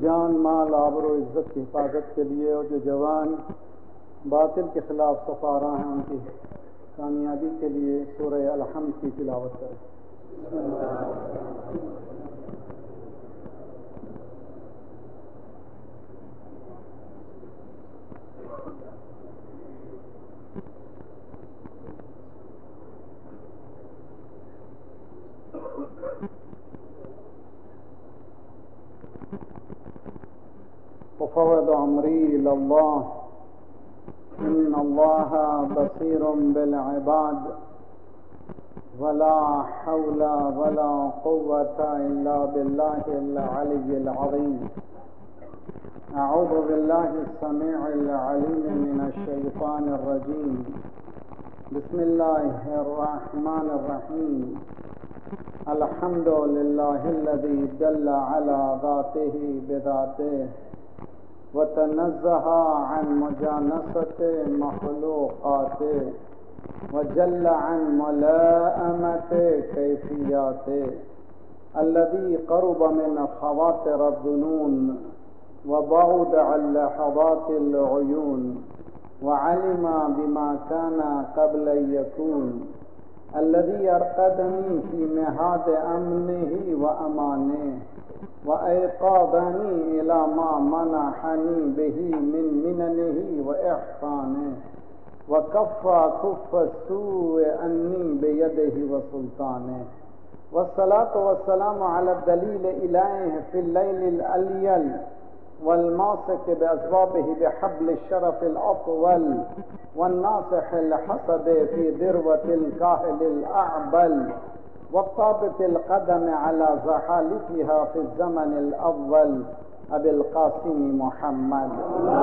جان مال آبر و عزت کی حفاظت کے لیے، اور جو جوان باطل کے خلاف صفارہ ہیں ان کی کامیابی کے لیے سورہ الحمد کی تلاوت کریں۔ وفوض امری الى اللہ ان اللہ بصیر بالعباد ولا حول ولا قوة الا باللہ العلی العظیم۔ اعوذ باللہ السمیع العلیم من الشیطان الرجیم۔ بسم اللہ الرحمن الرحیم۔ الحمد للہ الذی دل علی ذاتہ بذاتہ وتنزہ عن مجانست مخلوقات وجل عن ملائمت کیفیات الذي قرب من خواطر الظنون وبعد عن لحظات العيون وعلم بما كان قبل يكون الذي أرقدني في مهاد أمنه وأمانه وأيقظني إلى ما منحني به من مننه وإحسانه وكف السوء عني بيده وسلطانه والصلاة والسلام على الدليل إليه في الليل الأليل والماسك بأسبابه بحبل الشرف الأطول والناصح الحسد في ذروة الكاهل الأعبل والطابت القدم على زحالفها في الزمن الأول أبي القاسم محمد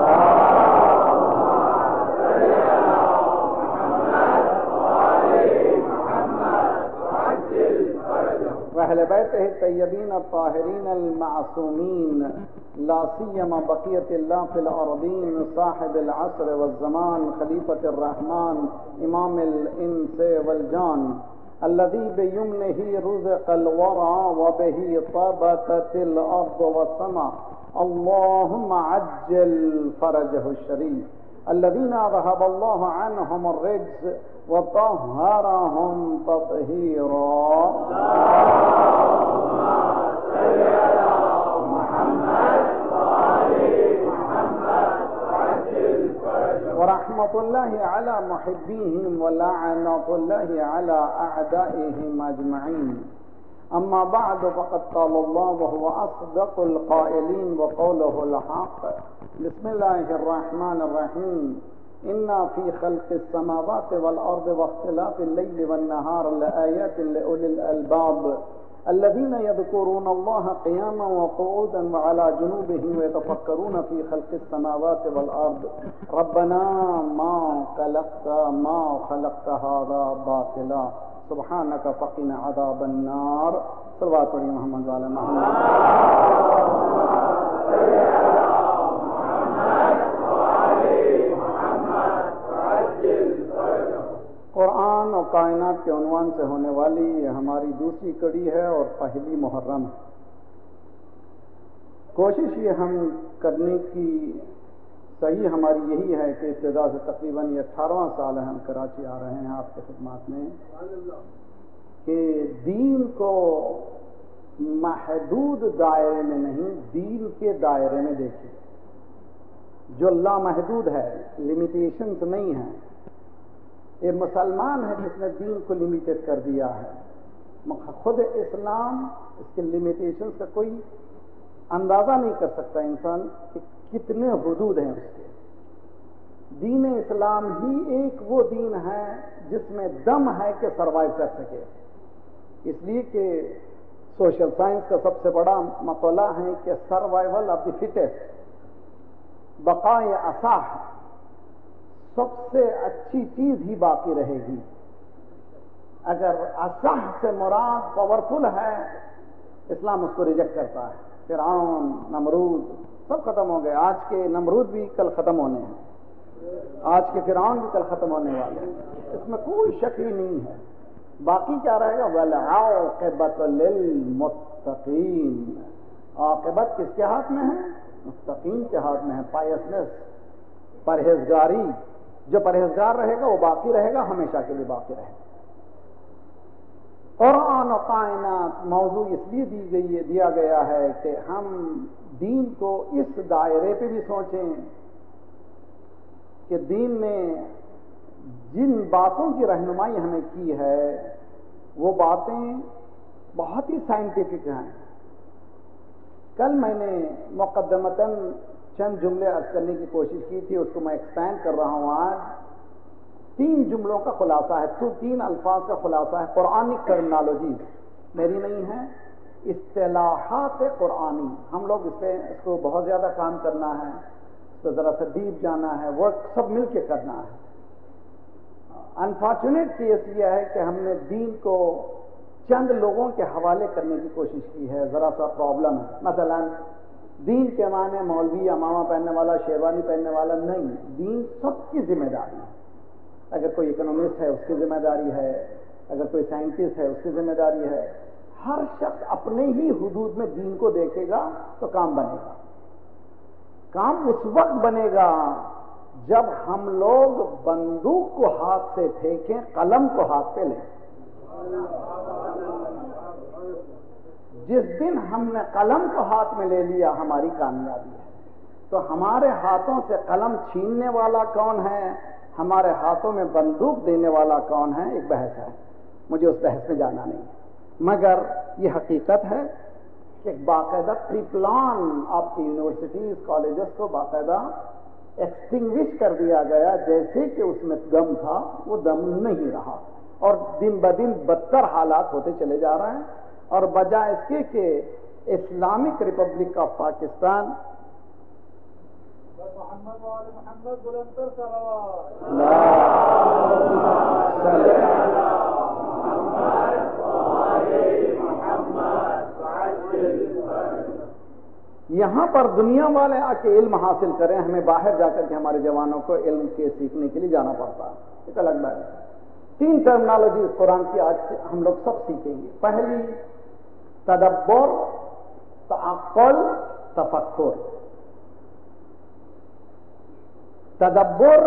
وأهل بيته الطيبين الطاهرين المعصومين لا سيما بقية الله في الأرضين صاحب العصر والزمان خليفة الرحمن إمام الإنس والجان الذي بيمنه رزق الورى وبه طابت الأرض والسماء اللهم عجل فرجه الشريف الذين أذهب الله عنهم الرجس وطهرهم تطهيرا ورحمة الله على محبيهم ولعنة الله على أعدائهم أجمعين أما بعد فقد قال الله وهو أصدق القائلين وقوله الحق بسم الله الرحمن الرحيم إنا في خلق السماوات والأرض واختلاف الليل والنهار لآيات لأولي الألباب الذين يذكرون الله قياما وقعودا وعلى جنوبهم ويتفكرون في خلق السماوات والأرض ربنا ما خلقت هذا باطلا سبحانك فقنا عذاب النار صلوات علی محمد وعلی قرآن اور کائنات کے عنوان سے ہونے والی یہ ہماری دوسری کڑی ہے اور پہلی محرم ہے۔ کوشش یہ ہم کرنے کی صحیح ہماری یہی ہے کہ ابتدا سے تقریباً یہ 18واں سال ہے ہم کراچی آ رہے ہیں آپ کے خدمات میں، کہ دین کو محدود دائرے میں نہیں دین کے دائرے میں دیکھیں، جو لامحدود ہے، لمیٹیشنز نہیں ہیں۔ یہ مسلمان ہے جس نے دین کو لمیٹڈ کر دیا ہے، خود اسلام اس کے لمیٹیشنز کا کوئی اندازہ نہیں کر سکتا انسان کہ کتنے حدود ہیں اس کے۔ دین اسلام ہی ایک وہ دین ہے جس میں دم ہے کہ سروائیو کر سکے، اس لیے کہ سوشل سائنس کا سب سے بڑا مطلع ہے کہ سروائیول آف دی فٹیسٹ، بقائے اصح، سب سے اچھی چیز ہی باقی رہے گی۔ اگر اصح سے مراد پاورفل ہے، اسلام اس کو ریجیکٹ کرتا ہے۔ فرعون، نمرود سب ختم ہو گئے، آج کے نمرود بھی کل ختم ہونے ہیں، آج کے فرعون بھی کل ختم ہونے والے ہیں، اس میں کوئی شک ہی نہیں ہے۔ باقی کیا رہے گا؟ وَالْعَاقِبَةُ لِلْمُتَّقِينَ، عاقبت کس کے ہاتھ میں ہے؟ متقین کے ہاتھ میں ہے. پائسنس، پرہیزگاری. جو پرہیزگار رہے گا وہ باقی رہے گا، ہمیشہ کے لیے باقی رہے گا. قرآن و کائنات موضوع اس لیے دیا گیا ہے کہ ہم دین کو اس دائرے پہ بھی سوچیں کہ دین نے جن باتوں کی رہنمائی ہمیں کی ہے وہ باتیں بہت ہی سائنٹیفک ہیں. کل میں نے مقدمتاً چند جملے عرض کرنے کی کوشش کی تھی، اس کو میں ایکسپینڈ کر رہا ہوں. آج 3 جملوں کا خلاصہ ہے، 3 الفاظ کا خلاصہ ہے. قرآنک ٹرمنالوجیز میری نہیں ہے، اصطلاحات قرآنی. ہم لوگ اس کو بہت زیادہ کام کرنا ہے، اس کو ذرا سا ڈیپ جانا ہے، ورک سب مل کے کرنا ہے. انفارچونیٹ کیس یہ ہے کہ ہم نے دین کو چند لوگوں کے حوالے کرنے کی کوشش کی ہے، ذرا سا پرابلم ہے. مثلا دین کے معنی مولوی امامہ پہننے والا، شیروانی پہننے والا نہیں. دین سب کی ذمہ داری ہے. اگر کوئی اکنومسٹ ہے اس کی ذمہ داری ہے، اگر کوئی سائنٹسٹ ہے اس کی ذمہ داری ہے. ہر شخص اپنے ہی حدود میں دین کو دیکھے گا تو کام بنے گا. کام اس وقت بنے گا جب ہم لوگ بندوق کو ہاتھ سے پھینکیں، قلم کو ہاتھ پہ لیں. جس دن ہم نے قلم کو ہاتھ میں لے لیا ہماری کامیابی ہے. تو ہمارے ہاتھوں سے قلم چھیننے والا کون ہے، ہمارے ہاتھوں میں بندوق دینے والا کون ہے، ایک بحث ہے. مجھے اس بحث میں جانا نہیں، مگر یہ حقیقت ہے کہ باقاعدہ پری پلان آپ کی یونیورسٹیز کالجز کو باقاعدہ ایکسٹنگوش کر دیا گیا، جیسے کہ اس میں دم تھا وہ دم نہیں رہا، اور دن بدن بدتر حالات ہوتے چلے جا رہے ہیں. اور بجائے اس کے کہ اسلامک ریپبلک آف پاکستان یہاں پر دنیا والے آ کے علم حاصل کریں، ہمیں باہر جا کر کے ہمارے جوانوں کو علم کے سیکھنے کے لیے جانا پڑتا ہے. ایک الگ بات ہے. 3 ٹرمنالوجیز قرآن کی آج سے ہم لوگ سب سیکھیں گے. پہلی تدبر، تعقل، تفکر. تدبر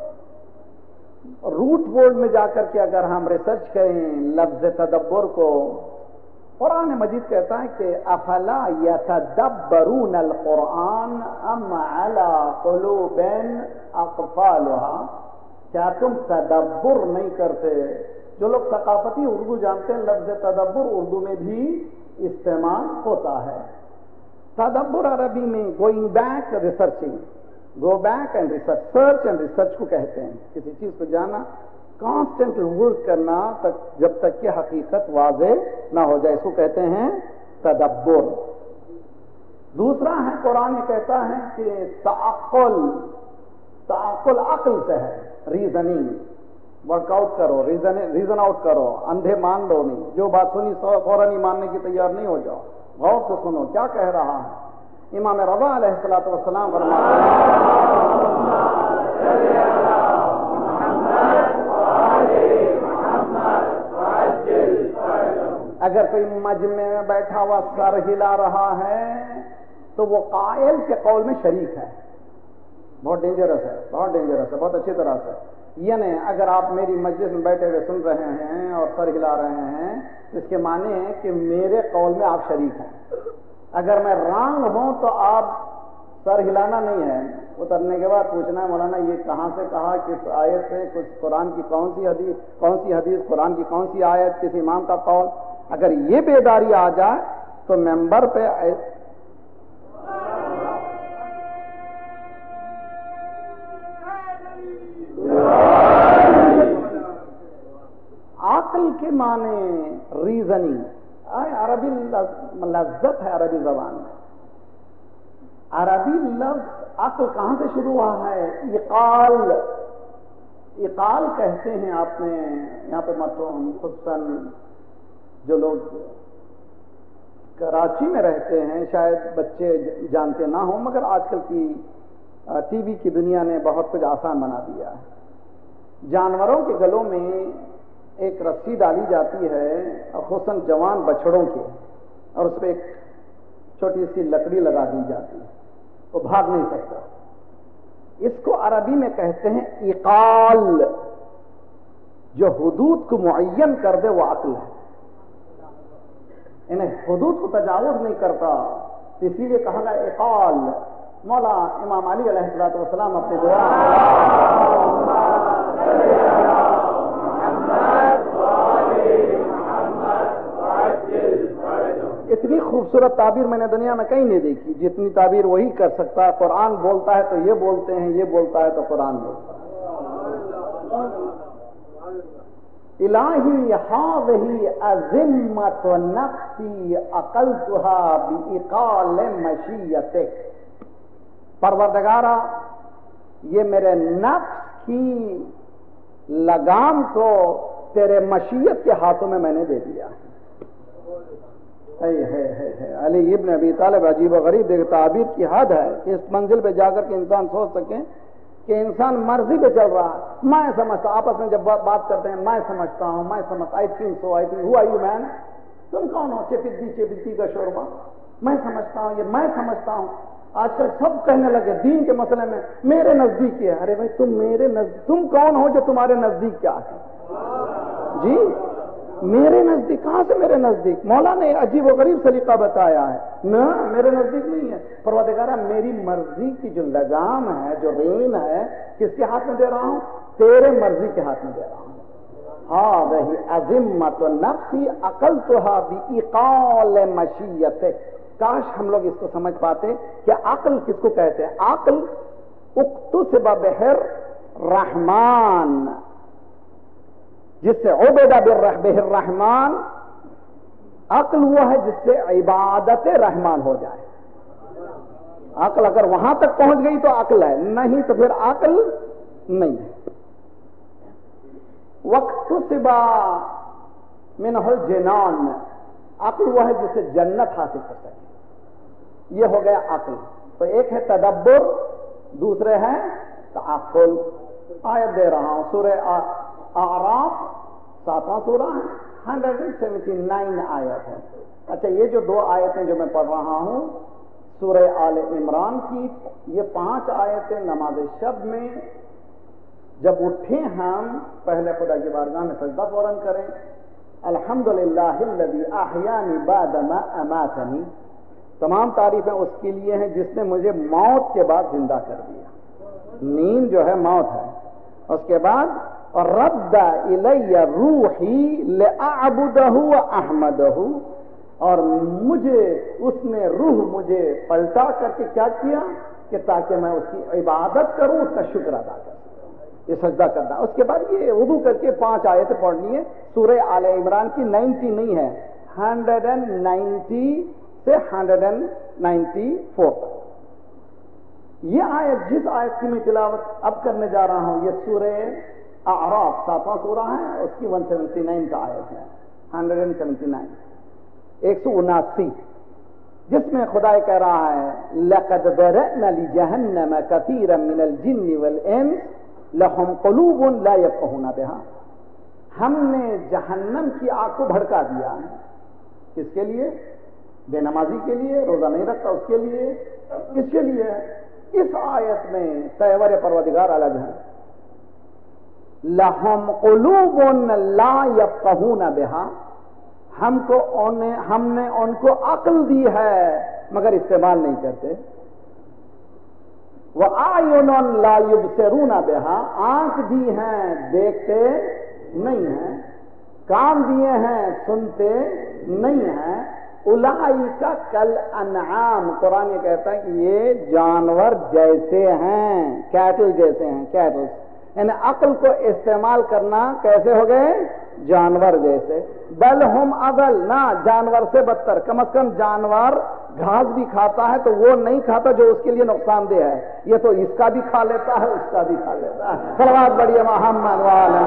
روٹ ورڈ میں جا کر کے اگر ہم ریسرچ کریں لفظ تدبر کو، قرآن مجید کہتا ہے کہ افلا یتدبرون القرآن ام علی قلوب اقفالها. کیا تم تدبر نہیں کرتے؟ جو لوگ ثقافتی اردو جانتے ہیں، لفظ تدبر اردو میں بھی استعمال ہوتا ہے. تدبر عربی میں going back, researching. Go back and research, search and research کو کہتے ہیں. کسی چیز کو جانا، کانسٹنٹ ورک کرنا جب تک کہ حقیقت واضح نہ ہو جائے، اس کو کہتے ہیں تدبر. دوسرا ہے قرآن یہ کہتا ہے کہ تعقل. تعقل عقل سے ہے، ریزننگ. ورک آؤٹ کرو، ریزن آؤٹ کرو، اندھے مان لو نہیں. جو بات سنی فوراً ہی ماننے کی تیار نہیں ہو جاؤ، غور سے سنو کیا کہہ رہا ہے. امام رضا علیہ الصلوۃ والسلام فرماتے اگر کوئی مجمع میں بیٹھا ہوا سر ہلا رہا ہے تو وہ قائل کے قول میں شریک ہے. بہت ڈینجرس ہے، بہت ڈینجرس ہے، بہت اچھی طرح سے. یعنی اگر آپ میری مجلس میں بیٹھے ہوئے سن رہے ہیں اور سر ہلا رہے ہیں، اس کے معنی ہے کہ میرے قول میں آپ شریک ہیں. اگر میں رانگ ہوں تو آپ سر ہلانا نہیں ہے، اترنے کے بعد پوچھنا ہے مولانا یہ کہاں سے کہا، کس آیت سے، کچھ قرآن کی کون سی حدیث، قرآن کی کون سی آیت، کس امام کا قول. اگر یہ بیداری آ جائے تو ممبر پہ عقل کے معنی ریزننگ. عربی لذت ہے عربی زبان میں. عربی لفظ عقل کہاں سے شروع ہوا ہے؟ اقال. اقال کہتے ہیں. آپ نے یہاں پہ متون خصوصاً جو لوگ کراچی میں رہتے ہیں شاید بچے جانتے نہ ہوں، مگر آج کل کی ٹی وی کی دنیا نے بہت کچھ آسان بنا دیا ہے. جانوروں کے گلوں میں ایک رسی ڈالی جاتی ہے، خصوصاً جوان بچڑوں کے، اور اس پہ ایک چھوٹی سی لکڑی لگا دی جاتی ہے، وہ بھاگ نہیں سکتا. اس کو عربی میں کہتے ہیں اقال. جو حدود کو معین کر دے وہ عقل ہے، انہیں حدود کو تجاوز نہیں کرتا، اسی لیے کہا گیا اقال. مولا امام علی علیہ السلام اپنے دعا اتنی خوبصورت تعبیر میں نے دنیا میں کہیں نہیں دیکھی جتنی تعبیر وہی کر سکتا ہے. قرآن بولتا ہے تو یہ بولتے ہیں، یہ بولتا ہے تو قرآن بولتا ہے. الہی ہاذہی عظمت نفسی عقلتها بإقال مشیتک. پروردگارا یہ میرے نفس کی لگام کو تیرے مشیت کے ہاتھوں میں نے دے دیا. علی ابن ابی طالب عجیب و غریب دیکھ تعبیر کی حد ہے کہ اس منزل پہ جا کر کے انسان سوچ سکے کہ انسان مرضی پہ چل رہا ہے. میں سمجھتا ہوں، آپس میں جب بات کرتے ہیں میں سمجھتا ہوں، میں سمجھتا I think so, I think who are you man, تم کون ہو؟ چپتی کا شوربہ. میں سمجھتا ہوں، یہ میں سمجھتا ہوں. آج کل سب کہنے لگے دین کے مسئلے میں میرے نزدیک کیا ہے. ارے بھائی تم میرے نزدیک، تم کون ہو جو تمہارے نزدیک کیا ہے؟ جی میرے نزدیک کہاں سے میرے نزدیک؟ مولا نے عجیب و غریب سلیقہ بتایا ہے. نہ میرے نزدیک نہیں ہے. پروردگارا میری مرضی کی جو لگام ہے، جو رین ہے، کس کے ہاتھ میں دے رہا ہوں؟ تیرے مرضی کے ہاتھ میں دے رہا ہوں. ہاذہی عظمت نفسی عقلتها بإقال مشیتک. کاش ہم لوگ اس کو سمجھ پاتے کہ عقل کس کو کہتے ہیں. عقل اقتصب بحر رحمان، جس سے عبد بہ الرحمان. عقل وہ ہے جس سے عبادت رحمان ہو جائے. عقل اگر وہاں تک پہنچ گئی تو عقل ہے، نہیں تو پھر عقل نہیں ہے. واقتصب منہ الجنان. عقل وہ ہے جس سے جنت حاصل کر سکے. یہ ہو گیا عقل. تو ایک ہے تدبر، دوسرے ہیں تعقل. آیت دے رہا ہوں، سورہ اعراف 7واں سورہ ہے، 179 آیت ہے. اچھا یہ جو 2 آیتیں جو میں پڑھ رہا ہوں سورہ آل عمران کی، یہ 5 آیتیں نماز شب میں جب اٹھیں ہم پہلے خدا کی بارگاہ میں سجدہ فوراً کریں. الحمدللہ الذی احیانی بعد ما اماتنی. تمام تعریفیں اس کے لیے ہیں جس نے مجھے موت کے بعد زندہ کر دیا. نیند جو ہے موت ہے. اس کے بعد اور رد الی روحی لاعبدہ واحمدہ. اور مجھے اس نے روح مجھے پلٹا کر کے کیا کیا کہ تاکہ میں اس کی عبادت کروں، اس کا شکر ادا کروں. یہ سجدہ کرنا. اس کے بعد یہ وضو کر کے 5 آیتیں پڑھنی ہے. سورہ آل عمران کی 90 نہیں ہے، 190 سے 194 تک. یہ آیت جس آیت کی میں تلاوت اب کرنے جا رہا ہوں، یہ سورہ اعراف 7واں سورہ ہے، اس کی 179 کا آیت ہے، 179 179، جس میں خدا کہہ رہا ہے لَقَدْ ذَرَأْنَا لِجَهَنَّمَ كَثِيرًا مِنَ الْجِنِّ وَالْإِنسِ لَهُمْ قُلُوبٌ لَا يَفْقَهُونَ بِهَا. ہم نے جہنم کی آگ کو بھڑکا دیا ہے. کس کے لیے؟ بے نمازی کے لیے، روزہ نہیں رکھتا اس کے لیے. کس کے لیے؟ اس آیت میں تیور پروردگار الگ ہے. لَهُمْ قُلُوبٌ لَا يَفْقَهُونَ بِهَا. ہم نے ان کو عقل دی ہے مگر استعمال نہیں کرتے. وَأَعْيُنٌ لَا يُبْصِرُونَ بِهَا. آنکھ دی ہیں دیکھتے نہیں ہیں، کان دیے ہیں سنتے نہیں ہیں. اولئک کالانعام. قرآن یہ کہتا ہے کہ یہ جانور جیسے ہیں، کیٹل جیسے ہیں. کیٹل یعنی عقل کو استعمال کرنا کیسے ہو گئے؟ جانور جیسے. بل ہم اضل. نہ، جانور سے بدتر. کم از کم جانور گھاس بھی کھاتا ہے تو وہ نہیں کھاتا جو اس کے لیے نقصان دہ ہے. یہ تو اس کا بھی کھا لیتا ہے، اس کا بھی کھا لیتا ہے. صلوات پڑھیے محمد وعلی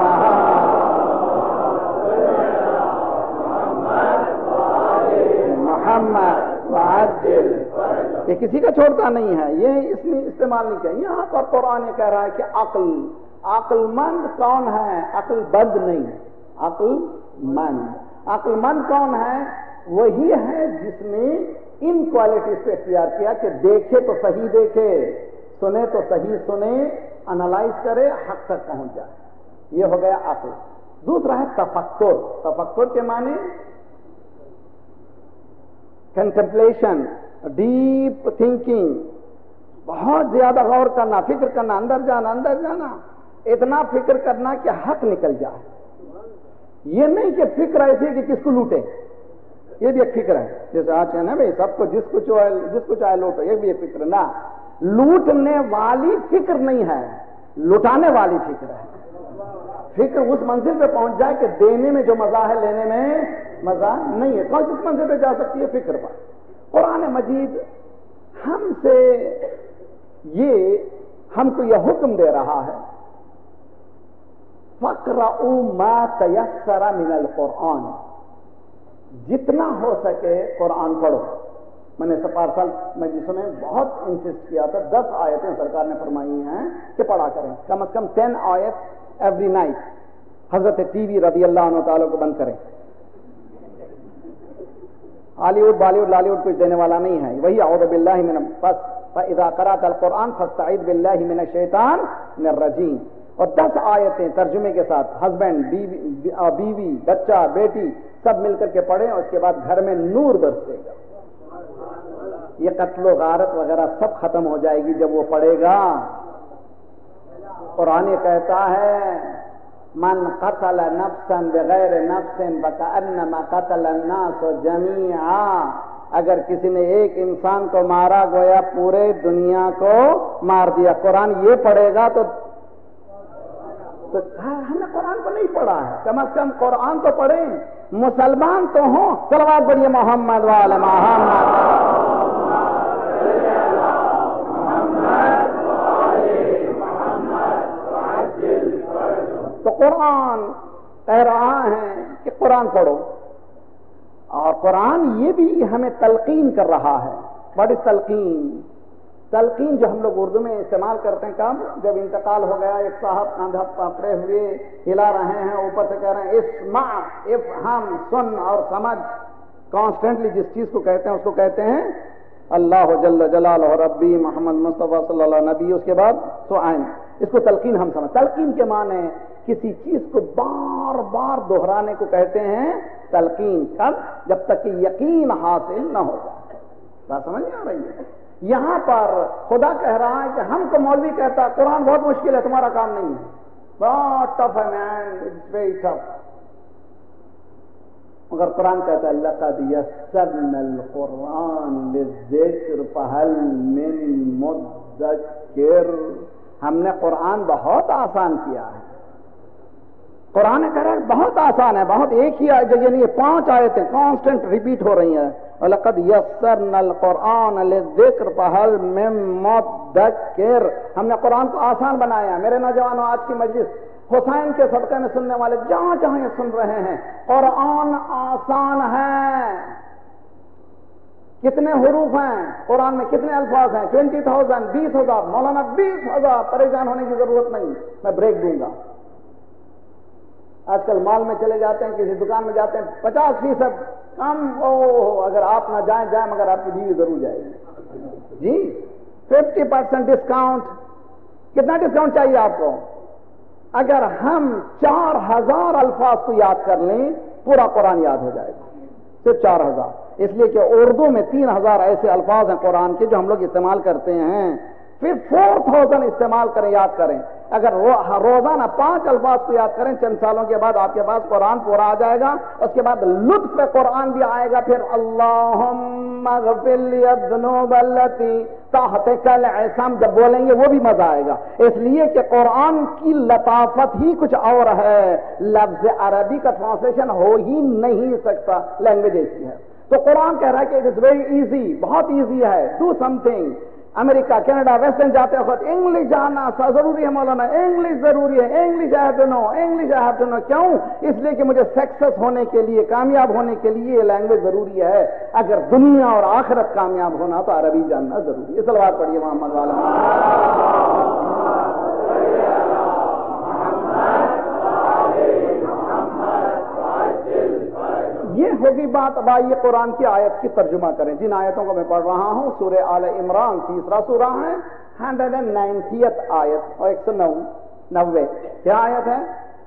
محمد وعجل. یہ کسی کا چھوڑتا نہیں ہے، یہ اس نے استعمال نہیں کیا. یہاں پر قرآن یہ کہہ رہا ہے کہ عقل مند کون ہے؟ عقل بند نہیں، عقل مند. عقل مند کون ہے؟ وہی ہے جس نے ان کوالٹیز پہ اختیار کیا کہ دیکھے تو صحیح دیکھے، سنے تو صحیح سنے، انالائز کرے، حق تک پہنچ جائے. یہ ہو گیا عقل. دوسرا ہے تفکر. تفکر کے معنی کنٹمپلیشن، ڈیپ تھنکنگ، بہت زیادہ غور کرنا، فکر کرنا، اندر جانا، اتنا فکر کرنا کہ حق نکل جائے. یہ نہیں کہ فکر ایسی ہے کہ کس کو لوٹے، یہ بھی ایک فکر ہے. جیسے آج کہنا بھائی سب کو جس کو چاہے لوٹو، یہ بھی ایک فکر نہ. لوٹنے والی فکر نہیں ہے، لٹانے والی فکر ہے. فکر اس منزل پہ پہنچ جائے کہ دینے میں جو مزہ ہے لینے میں مزہ نہیں ہے. کون کس منزل پہ جا سکتی ہے؟ فکر پر. قرآن مجید ہم کو یہ حکم دے رہا ہے فَاقْرَؤُوا مَا تَيَسَّرَ مِنَ الْقُرْآنِ، جتنا ہو سکے قرآن پڑھو. میں نے سپارسال مجلسوں میں بہت انسسٹ کیا تھا، 10 آیتیں سرکار نے فرمائی ہیں کہ پڑھا کریں، کم از کم 10 آیت ایوری نائٹ. حضرت ٹی وی رضی اللہ عنہ تعالیٰ کو بند کریں. Hollywood Bollywood Lollywood کچھ دینے والا نہیں ہے. وہی اعوذ باللہ من فَإِذَا قَرَأْتَ الْقُرْآنَ فَاسْتَعِذْ بِاللَّهِ مِنَ الشَّيْطَانِ الرَّجِيمِ. اور 10 آیتیں ترجمے کے ساتھ، ہسبینڈ، بیوی، بچہ، بیٹی سب مل کر کے پڑھیں، اور اس کے بعد گھر میں نور برسے گا. یہ قتل و غارت وغیرہ سب ختم ہو جائے گی جب وہ پڑھے گا. قرآن یہ کہتا ہے من قتل نفسا بغیر نفس فکأنما قتل الناس جميعا. اگر کسی نے ایک انسان کو مارا گویا پورے دنیا کو مار دیا. قرآن یہ پڑھے گا تو ہم نے قرآن کو نہیں پڑھا ہے. کم از کم قرآن تو پڑھیں، مسلمان تو ہوں. صلوات پڑھیے محمد وعلی محمد. تو قرآن کہہ رہا ہے کہ قرآن پڑھو، اور قرآن یہ بھی ہمیں تلقین کر رہا ہے. واٹ از تلقین؟ تلقین جو ہم لوگ اردو میں استعمال کرتے ہیں، کب جب انتقال ہو گیا، ایک صاحب کاندھا پکڑے ہوئے ہلا رہے ہیں، اوپر سے کہہ رہے ہیں اسمع افہم، سن اور سمجھ. کانسٹنٹلی جس چیز کو کہتے ہیں اس کو کہتے ہیں اللہ جل جلالہ ربی محمد مصطفیٰ صلی اللہ علیہ نبی. اس کے بعد سعین. اس کو تلقین ہم سمجھ. تلقین کے معنی کسی چیز کو بار بار دہرانے کو کہتے ہیں تلقین. کب؟ جب تک کہ یقین حاصل نہ ہو جائے. بات سمجھ میں آ رہی ہے؟ یہاں پر خدا کہہ رہا ہے کہ ہم کو مولوی کہتا قرآن بہت مشکل ہے، تمہارا کام نہیں ہے، بہت ٹف ہے مین، اٹس ویری ٹف. مگر قرآن کہتا ہے لقد یسرنا القرآن للذکر فہل من مدکر. ہم نے قرآن بہت آسان کیا ہے. قرآن کہہ رہا ہے بہت آسان ہے، بہت ایک ہی جگہ نہیں ہے، 5 آیتیں کانسٹنٹ ریپیٹ ہو رہی ہیں. وَلَقَدْ يَسَّرْنَا الْقُرْآنَ لِلذِّكْرِ فَهَلْ مِن مُّدَّكِّرٍ. ہم نے قرآن کو آسان بنایا. میرے نوجوانوں، آج کی مجلس حسین کے صدقے میں سننے والے جہاں جہاں یہ سن رہے ہیں، قرآن آسان ہے. کتنے حروف ہیں قرآن میں، کتنے الفاظ ہیں؟ 20,000، 20,000. مولانا 20,000. پریشان ہونے کی ضرورت نہیں، میں بریک دوں گا. آج کل مال میں چلے جاتے ہیں، کسی دکان میں جاتے ہیں، 50% کم. اگر آپ نہ جائیں مگر آپ کی بیوی ضرور جائے گی. جی 50% ڈسکاؤنٹ. کتنا ڈسکاؤنٹ چاہیے آپ کو؟ اگر ہم 4,000 الفاظ کو یاد کر لیں پورا قرآن یاد ہو جائے گا. صرف 4,000. اس لیے کہ اردو میں 3,000 ایسے الفاظ ہیں قرآن کے جو ہم لوگ استعمال کرتے ہیں. پھر 4,000 استعمال کریں، یاد کریں. اگر روزانہ 5 الفاظ کو یاد کریں، چند سالوں کے بعد آپ کے پاس قرآن پورا آ جائے گا. اس کے بعد لطف قرآن بھی آئے گا. پھر اللہم اغفر لی الذنوب التی تحتک العصم جب بولیں گے وہ بھی مزہ آئے گا. اس لیے کہ قرآن کی لطافت ہی کچھ اور ہے. لفظ عربی کا ٹرانسلیشن ہو ہی نہیں سکتا، لینگویج ایسی ہے. تو قرآن کہہ رہا ہے کہ اٹ از ویری ایزی، بہت ایزی ہے. Do something. America, Canada, western جاتے وقت انگلش جاننا ضروری ہے مولانا، انگلش ضروری ہے، English I have to know, English I have to know. کیوں؟ اس لیے کہ مجھے سکسیس ہونے کے لیے، کامیاب ہونے کے لیے یہ لینگویج ضروری ہے. اگر دنیا اور آخرت کامیاب ہونا تو عربی جاننا ضروری ہے. صلوات پڑھیے محمد والا. یہ تکلیف ہوگی بات، اب آئیے قرآن کی آیت کی ترجمہ کریں. جن آیتوں کو میں پڑھ رہا ہوں سورہ آل عمران 3 سورہ ہے، 190 آیت اور 190. کیا آیت ہے؟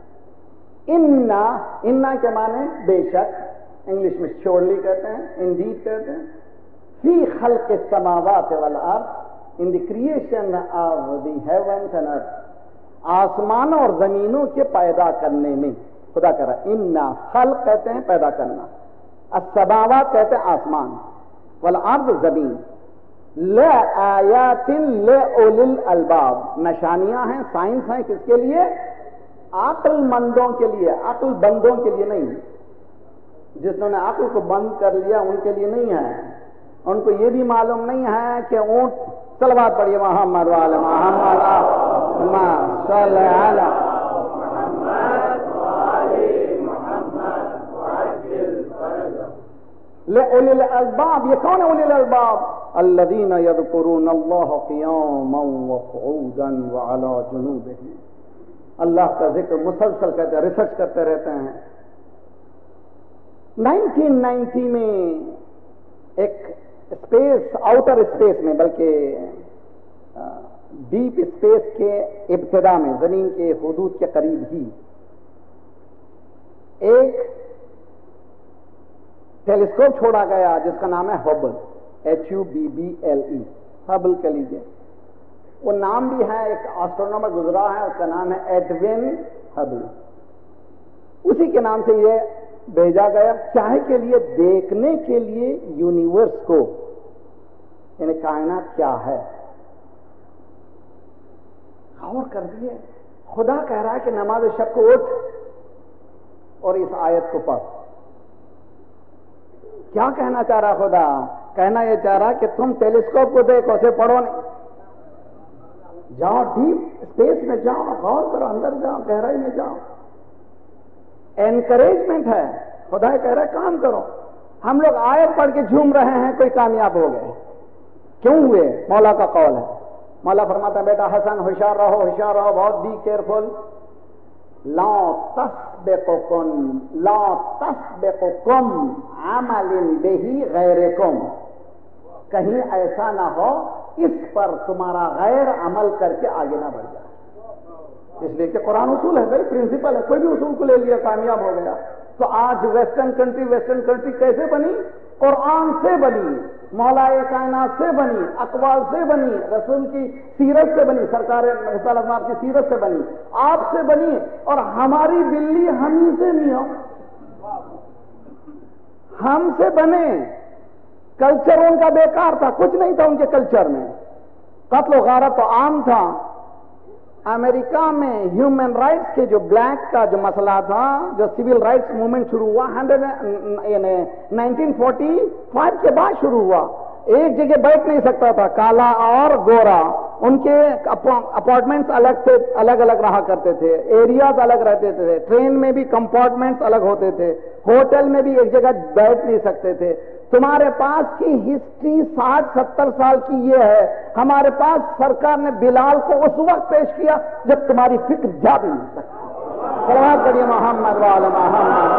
انا کے معنی بے شک، انگلش میں شیورلی کہتے ہیں، انڈیڈ کہتے ہیں. فی خلق السماوات والارض، in the creation of the heavens and earth, آسمانوں اور زمینوں کے پیدا کرنے میں خدا کر رہا ہے. انا خلق کہتے ہیں پیدا کرنا، السماوات کہتے ہیں آسمان، والارض زمین، لآیات لأولی الالباب، نشانیاں ہیں، سائنس ہیں، کس کے لیے؟ عقل مندوں کے لیے، عقل بندوں کے لیے نہیں. جس نے عقل کو بند کر لیا ان کے لیے نہیں ہے. ان کو یہ بھی معلوم نہیں ہے کہ اونٹ، صلوات پڑھیے محمد وعلی محمد اللہم صلی علی لأولی الالباب. یہ کون ہے اولی الالباب؟ الذین یذکرون اللہ قیاما وقعودا وعلی جنوبہم. اللہ کا ذکر مسلسل کرتے ہیں، ریسرچ کرتے رہتے ہیں. 1990 میں ایک اسپیس، آؤٹر اسپیس میں، بلکہ ڈیپ اسپیس کے ابتدا میں، زمین کے حدود کے قریب ہی ایک ٹیلیسکوپ چھوڑا گیا جس کا نام ہے ہبل، HUBBLE، ہبل کہہ لیجیے. وہ نام بھی ہے، ایک آسٹرونامر گزرا ہے، اس کا نام ہے ایڈوین ہبل. اسی کے نام سے یہ بھیجا گیا، کیا کے لیے؟ دیکھنے کے لیے یونیورس کو، یعنی کائنات کیا ہے. غور کر دیے، خدا کہہ رہا ہے کہ نماز شب کو اٹھ اور اس آیت کو پڑھ. کیا کہنا چاہ رہا خدا؟ کہنا یہ چاہ رہا کہ تم ٹیلیسکوپ کو دیکھو، اسے پڑھو نہیں. جاؤ ڈیپ اسپیس میں جاؤ، غور کرو، اندر جاؤ، گہرائی میں جاؤ. انکریجمنٹ ہے، خدا کہہ رہا ہے کام کرو. ہم لوگ آیت پڑھ کے جھوم رہے ہیں، کوئی کامیاب ہو گئے. کیوں ہوئے؟ مولا کا قول ہے. مولا فرماتا ہے بیٹا حسن ہوشیار رہو، ہوشیار رہو، بہت بی کیئرفل. لا تسبقکم عمل بہی غیرکم، کہیں ایسا نہ ہو اس پر تمہارا غیر عمل کر کے آگے نہ بڑھ جائے. اس لیے کہ قرآن اصول ہے بھائی، پرنسپل ہے. کوئی بھی اصول کو لے لیا کامیاب ہو گیا. تو آج ویسٹرن کنٹری کیسے بنی؟ قرآن سے بنی، مولا کائنات سے بنی، اقوال سے بنی، رسول کی سیرت سے بنی، سرکار آپ کی سیرت سے بنی، آپ سے بنی. اور ہماری بلی ہم ہی سے نہیں ہو، ہم سے بنے. کلچر ان کا بیکار تھا، کچھ نہیں تھا ان کے کلچر میں. قتل و غارت تو عام تھا. امریکہ میں ہیومن رائٹس کے جو بلیک کا جو مسئلہ تھا، جو سول رائٹس موومنٹ شروع ہوا 1945 کے بعد شروع ہوا. ایک جگہ بیٹھ نہیں سکتا تھا کالا اور گورا. ان کے اپارٹمنٹس الگ تھے، الگ الگ رہا کرتے تھے، ایریاز الگ رہتے تھے. ٹرین میں بھی کمپارٹمنٹس الگ ہوتے تھے، ہوٹل میں بھی ایک جگہ بیٹھ نہیں سکتے تھے. تمہارے پاس کی ہسٹری 60-70 سال کی یہ ہے. ہمارے پاس سرکار نے بلال کو اس وقت پیش کیا جب تمہاری فکر جا بھی نہیں سکتی. صلوات پڑھیے محمد وعلی محمد.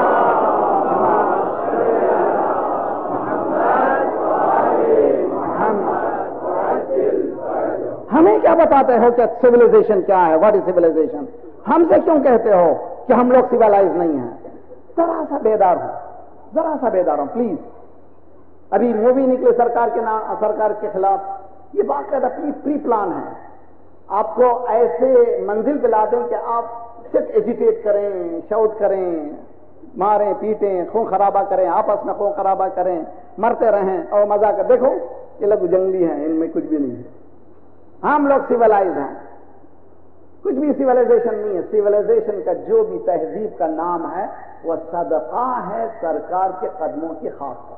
ہمیں کیا بتاتے ہو کہ سویلائزیشن کیا ہے؟ What is civilisation? ہم سے کیوں کہتے ہو کہ ہم لوگ سویلائز نہیں ہیں؟ ذرا سا بیدار ہو، ذرا سا بیدار ہو پلیز. ابھی مووی نکلے سرکار کے خلاف، یہ باقاعدہ پری پلان ہے. آپ کو ایسے منزل پہ لا دیں کہ آپ صرف ایجیٹیٹ کریں، شاؤٹ کریں، ماریں پیٹیں، خون خرابہ کریں، آپس میں خون خرابہ کریں، مرتے رہیں اور مزہ کر. دیکھو یہ لوگ جنگلی ہیں، ان میں کچھ بھی نہیں ہے. ہم لوگ سیولائز ہیں. کچھ بھی سیولائزیشن نہیں ہے. سیولائزیشن کا جو بھی تہذیب کا نام ہے وہ صدقہ ہے سرکار کے قدموں کی خاک کا.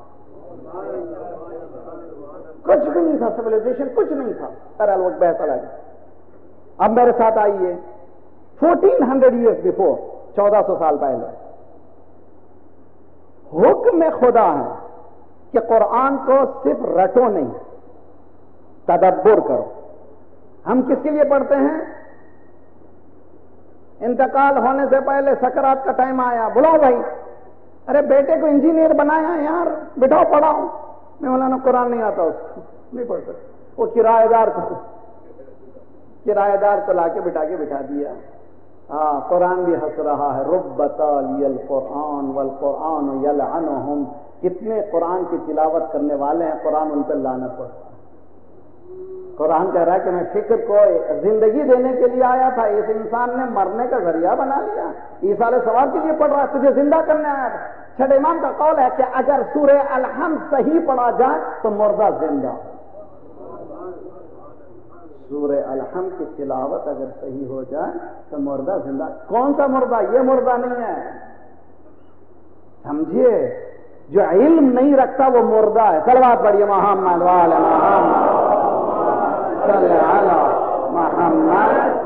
کچھ بھی نہیں تھا سیولائزیشن، کچھ نہیں تھا. بہرحال وہ بحث الگ ہے. اب میرے ساتھ آئیے 1400 ایئرس بیفور، 1400 سال پہلے حکم خدا ہے کہ قرآن کو صرف رٹو نہیں، تدبر کرو. ہم کس کے لیے پڑھتے ہیں؟ انتقال ہونے سے پہلے سکرات کا ٹائم آیا، بلاؤ بھائی ارے بیٹے کو انجینئر بنایا یار، بٹھاؤ پڑھاؤ. میں مولانا قرآن نہیں آتا اس کو، نہیں پڑھ سکتا. وہ کرایہ دار کو لا کے بٹھا دیا. ہاں قرآن بھی ہنس رہا ہے. رب تالی القرآن والقرآن یلعنہم. کتنے قرآن کی تلاوت کرنے والے ہیں، قرآن ان پہ لعنت پڑتا ہے. قرآن کہہ رہا ہے کہ میں فکر کو زندگی دینے کے لیے آیا تھا، اس انسان نے مرنے کا ذریعہ بنا لیا. عیسیٰ علیہ السلام کے لیے پڑھ رہا ہے، تجھے زندہ کرنے آیا تھا. چھٹے امام کا قول ہے کہ اگر سورہ الحمد صحیح پڑھا جائے تو مردہ زندہ. سورہ الحمد کی تلاوت اگر صحیح ہو جائے تو مردہ زندہ. کون سا مردہ؟ یہ مردہ نہیں ہے، سمجھیے. جو علم نہیں رکھتا وہ مردہ ہے. صلوات پڑھیے محمد وعلی محمد صلی علی محمد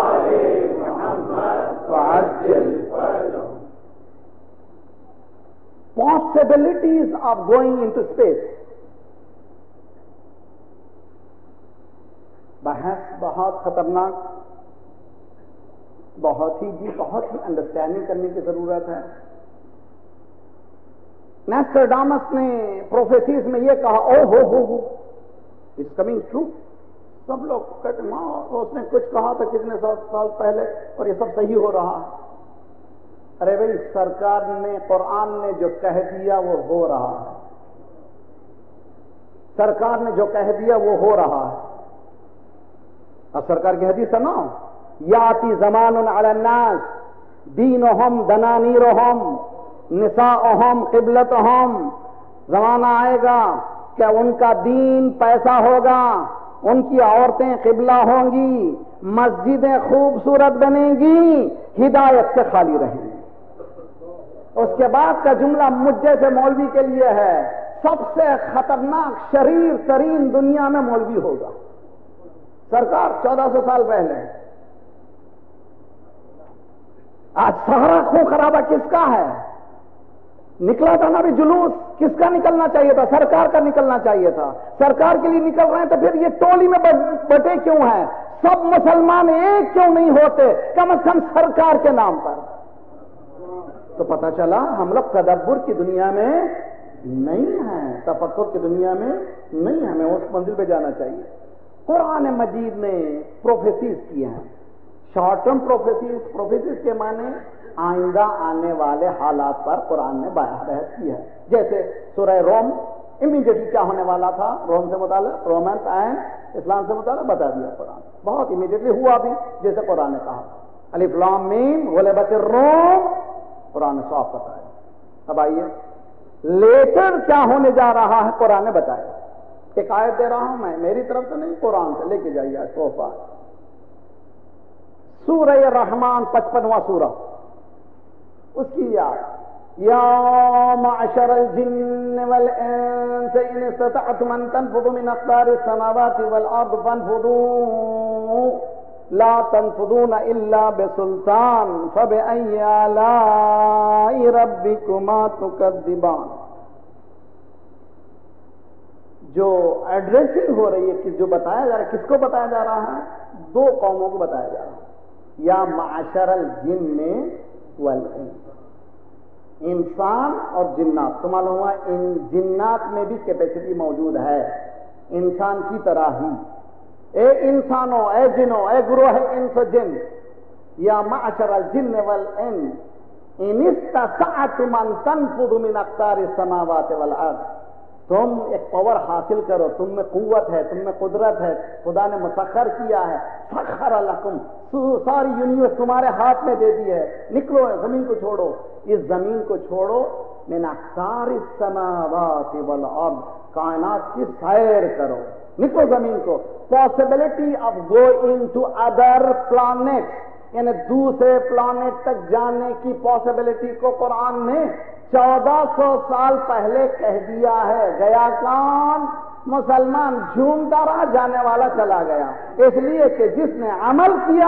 وعجل. Possibilities of going into space. بحث بہت خطرناک، بہت ہی انڈرسٹینڈنگ کرنے کی ضرورت ہے. نیسٹرڈامس نے پروفیسیز میں یہ کہا، او ہو اٹس کمنگ ٹرو. سب لوگ کہتے ہیں اس نے کچھ کہا تھا کتنے سال پہلے اور یہ سب صحیح ہو رہا ہے. ارے بھائی سرکار نے، قرآن نے جو کہہ دیا وہ ہو رہا ہے. سرکار نے جو کہہ دیا وہ ہو رہا ہے. اب سرکار کی حدیث سنو، یاتی زمان علی الناس دینہم دنانیرہم نساؤہم قبلتہم. زمانہ آئے گا کہ ان کا دین پیسہ ہوگا، ان کی عورتیں قبلہ ہوں گی، مسجدیں خوبصورت بنیں گی، ہدایت سے خالی رہیں گی. اس کے بعد کا جملہ مجھ جیسے مولوی کے لیے ہے، سب سے خطرناک شریر ترین دنیا میں مولوی ہوگا. سرکار 1400 سال پہلے. آج سارا خون خرابہ کس کا ہے؟ نکلا تھا نا بھی جلوس، کس کا نکلنا چاہیے تھا؟ سرکار کا نکلنا چاہیے تھا. سرکار کے لیے نکل رہے ہیں تو پھر یہ ٹولی میں بٹے کیوں ہیں؟ سب مسلمان ایک کیوں نہیں ہوتے کم از کم سرکار کے نام پر؟ تو پتہ چلا ہم لوگ تدبر کی دنیا میں نہیں ہیں، تفکر کی دنیا میں نہیں ہیں. ہمیں اس منزل پہ جانا چاہیے. قرآن مجید نے پروفیسیز کی ہیں، شارٹ ٹرم پروفیسیز کے معنی آئندہ آنے والے حالات پر قرآن نے بحث کی ہے. جیسے سورہ روم، امیڈیٹلی کیا ہونے والا تھا، روم سے متعلق، رومنس اینڈ اسلام سے متعلق بتا دیا قرآن. بہت امیڈیٹلی ہوا بھی جیسے قرآن نے کہا. الف لام میم غلبت الروم، قرآن نے صاف بتایا. اب آئیے لیٹر کیا ہونے جا رہا ہے، قرآن نے بتایا. ایک آیت دے رہا ہوں میں، میری طرف سے نہیں، قرآن سے لے کے جائیے تحفہ. سورہ رحمان 55واں سورہ، اس کی یاد، یا معشر الجن والانس ان استطعتم ان تنفذوا من اقطار السماوات والارض فانفذوا لا تنفذون الا بسلطان فبأي آلاء ربكما تكذبان. جو ایڈریسنگ ہو رہی ہے، جو بتایا جا رہا ہے، کس کو بتایا جا رہا ہے؟ دو قوموں کو بتایا جا رہا ہے. یا معشر الجن والانس، انسان اور جنات. تو معلوم ہوا ان جنات میں بھی کیپیسٹی موجود ہے انسان کی طرح ہی. اے انسانوں، اے جنوں، اے گروہ انس و جن، یا معشر الجن والانس ان استطعتم ان تنفذوا من اقطار السماوات والارض. تم ایک پاور حاصل کرو، تم میں قوت ہے، تم میں قدرت ہے، خدا نے مسخر کیا ہے. سخر لکم، ساری یونیورس تمہارے ہاتھ میں دے دی ہے. نکلو زمین کو چھوڑو، اس زمین کو چھوڑو. من اقطار السماوات والارض، کائنات کی سیر کرو، نکلو زمین کو. Possibility of going to other planets, یعنی دوسرے پلانٹ تک جانے کی پاسبلٹی کو قرآن نے 1400 سال پہلے کہہ دیا ہے. گیا کون؟ مسلمان. جھومتا رہا، جانے والا چلا گیا. اس لیے کہ جس نے عمل کیا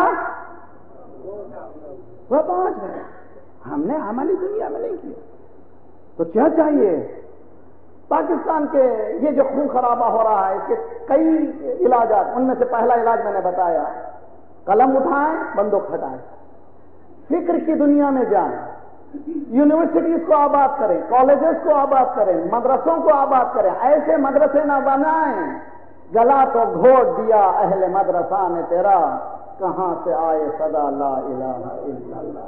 وہ پہنچ گیا. ہم نے عملی دنیا میں نہیں کیا. تو کیا چاہیے؟ پاکستان کے یہ جو خون خرابہ ہو رہا ہے، اس کے کئی علاجات. ان میں سے پہلا علاج میں نے بتایا، قلم اٹھائیں، بندوق ہٹائیں، فکر کی دنیا میں جائیں. یونیورسٹیز کو آباد کریں، کالجز کو آباد کریں، مدرسوں کو آباد کریں، ایسے مدرسے نہ بنائیں گلا تو گھوٹ دیا اہل مدرسہ نے تیرا، کہاں سے آئے صدا لا الہ الا اللہ۔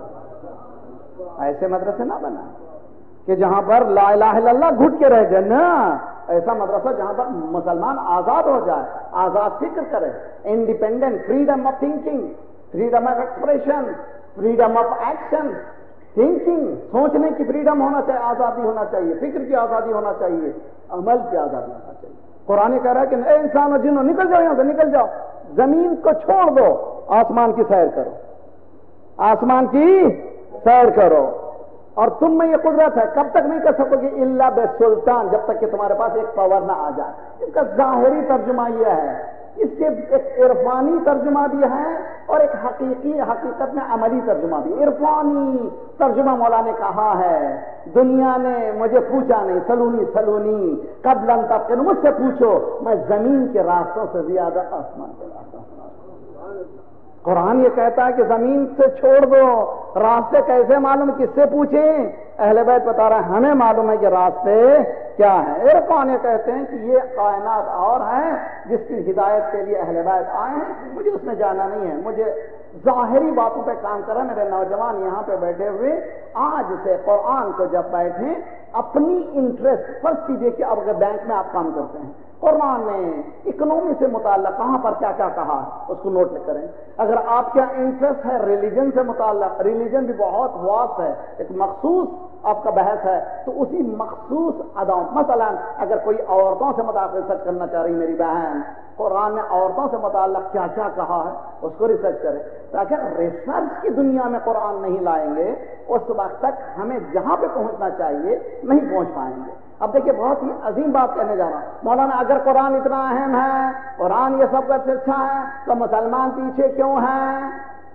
ایسے مدرسے نہ بنائیں کہ جہاں پر لا الہ الا اللہ گھٹ کے رہ جائے، نا ایسا مدرسہ جہاں پر مسلمان آزاد ہو جائے، آزاد فکر کرے، independent, freedom of thinking, freedom of expression, freedom of action, thinking, سوچنے کی فریڈم ہونا چاہیے، آزادی ہونا چاہیے، فکر کی آزادی ہونا چاہیے، عمل کی آزادی ہونا چاہیے۔ قرآن کہہ رہا ہے کہ اے انسان و جنوں نکل جاؤ یہاں سے، نکل جاؤ، زمین کو چھوڑ دو، آسمان کی سیر کرو، آسمان کی سیر کرو، اور تم میں یہ قدرت ہے، کب تک نہیں کر سکو گے؟ الا بسلطان، جب تک کہ تمہارے پاس ایک پاور نہ آ جائے۔ اس کا ظاہری ترجمہ یہ ہے، اس کے ایک عرفانی ترجمہ بھی ہے اور ایک حقیقت میں عملی ترجمہ بھی۔ عرفانی ترجمہ مولا نے کہا ہے، دنیا نے مجھے پوچھا نہیں، سلونی قبل ان تفقنوا، مجھ سے پوچھو، میں زمین کے راستوں سے زیادہ آسمان کے راستوں سے۔ قرآن یہ کہتا ہے کہ زمین سے چھوڑ دو، راستے کیسے معلوم، کس سے پوچھیں؟ اہل بیت بتا رہے ہیں ہمیں معلوم ہے کہ راستے کیا ہیں۔ عرفان یہ کہتے ہیں کہ یہ کائنات اور ہے جس کی ہدایت کے لیے اہل بیت آئے ہیں، مجھے اس میں جانا نہیں ہے، مجھے ظاہری باتوں پہ کام کرا۔ میرے نوجوان یہاں پہ بیٹھے ہوئے آج سے قرآن کو جب بیٹھیں، اپنی انٹرسٹ، فرض کیجئے کہ اب اگر بینک میں آپ کام کرتے ہیں، قرآن نے اکنومی سے متعلق کہاں پر کیا کیا کہا اس کو نوٹ کریں۔ اگر آپ کا انٹرسٹ ہے ریلیجن سے متعلق، ریلیجن بھی بہت واسٹ ہے، ایک مخصوص آپ کا بحث ہے، تو اسی مخصوص اداؤں، مثلا اگر کوئی عورتوں سے متعلق ریسرچ کرنا چاہ رہی میری بہن، قرآن نے عورتوں سے متعلق کیا کیا کہا ہے اس کو ریسرچ کرے، تاکہ ریسرچ کی دنیا میں قرآن نہیں لائیں گے اس وقت تک ہمیں جہاں پہ پہنچنا چاہیے نہیں پہنچ پائیں گے۔ اب دیکھیے بہت ہی عظیم بات کہنے جا رہا ہوں، مولانا اگر قرآن اتنا اہم ہے، قرآن یہ سب سے اچھا ہے، تو مسلمان پیچھے کیوں ہیں؟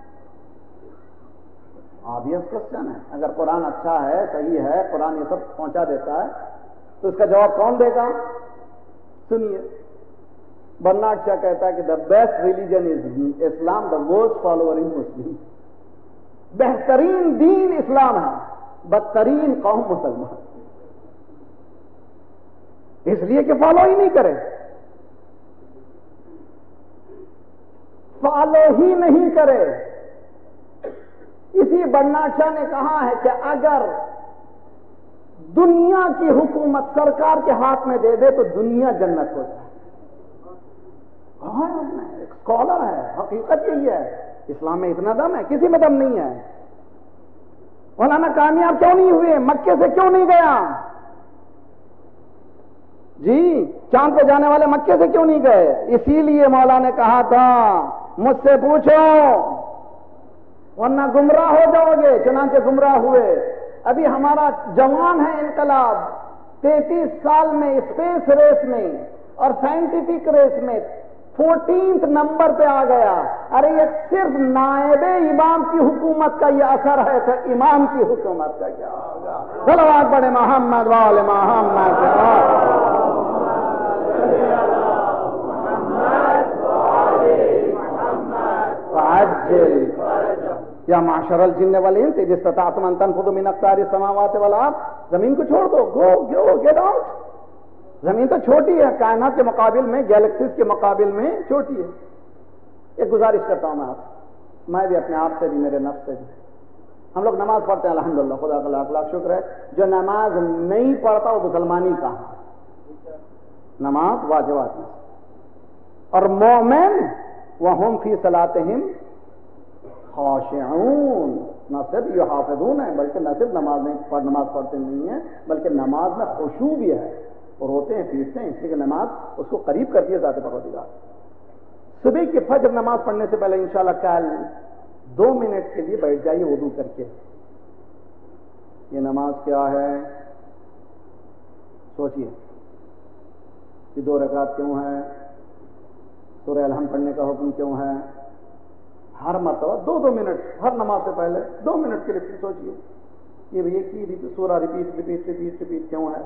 آبویس کوسچن ہے۔ اگر قرآن اچھا ہے، صحیح ہے، قرآن یہ سب پہنچا دیتا ہے، تو اس کا جواب کون دے گا؟ سنیے، برنارڈ شاہ کہتا ہے کہ the best religion is Islam, the worst follower is Muslim. بہترین دین اسلام ہے، بدترین قوم مسلمان، اس لیے کہ فالو ہی نہیں کرے، فالو ہی نہیں کرے۔ اسی برنارڈ شاہ نے کہا ہے کہ اگر دنیا کی حکومت سرکار کے ہاتھ میں دے دے تو دنیا جنت ہو جائے۔ کہاں ہے؟ ایک اسکالر ہے، حقیقت یہی ہے۔ اسلام میں اتنا دم ہے، کسی میں دم نہیں ہے۔ مولانا کامیاب کیوں نہیں ہوئے؟ مکے سے کیوں نہیں گیا؟ جی، چاند پہ جانے والے مکے سے کیوں نہیں گئے؟ اسی لیے مولا نے کہا تھا مجھ سے پوچھو ورنہ گمراہ ہو جاؤ گے، چنانچہ گمراہ ہوئے۔ ابھی ہمارا جوان ہے انقلاب 33 سال میں اسپیس ریس میں اور سائنٹیفک ریس میں 14 نمبر پہ آ گیا۔ ارے یہ صرف نائب امام کی حکومت کا یہ اثر ہے، تو امام کی حکومت کا کیا ہوگا؟ صلوات پڑھے محمد وآل محمد۔ یا معشر الجن والانس اذا استطعتم ان تنفذوا من اقطار السماوات والارض، زمین کو چھوڑ دو، گو گیٹ آؤٹ۔ زمین تو چھوٹی ہے، کائنات کے مقابل میں، گیلیکسیز کے مقابل میں چھوٹی ہے۔ ایک گزارش کرتا ہوں میں آپ سے، میں بھی اپنے آپ سے بھی، میرے نفس سے بھی۔ ہم لوگ نماز پڑھتے ہیں الحمدللہ، خدا کا لاکھ لاکھ شکر ہے۔ جو نماز نہیں پڑھتا وہ مسلمانی کہاں؟ نماز واجبات میں، اور مومن وہم فی صلاتہم خاشعون، نہ صرف یحافظون ہے، بلکہ نہ صرف نماز پڑھتے نہیں ہیں، بلکہ نماز میں خشوع بھی ہے، اور روتے ہیں پیٹتے ہیں، اس لیے کہ نماز اس کو قریب کرتی ہے ذات پروردگار۔ صبح کی فجر نماز پڑھنے سے پہلے انشاءاللہ کل 2 منٹ کے لیے بیٹھ جائیے وضو کر کے۔ یہ نماز کیا ہے؟ سوچیے کہ 2 رکعت کیوں ہے؟ سورہ الحمد پڑھنے کا حکم کیوں ہے؟ ہر مرتبہ 2 منٹ، ہر نماز سے پہلے 2 منٹ کے لیے سوچیے، یہ بھی ایک ہی سورہ ریپیٹ کیوں ہے؟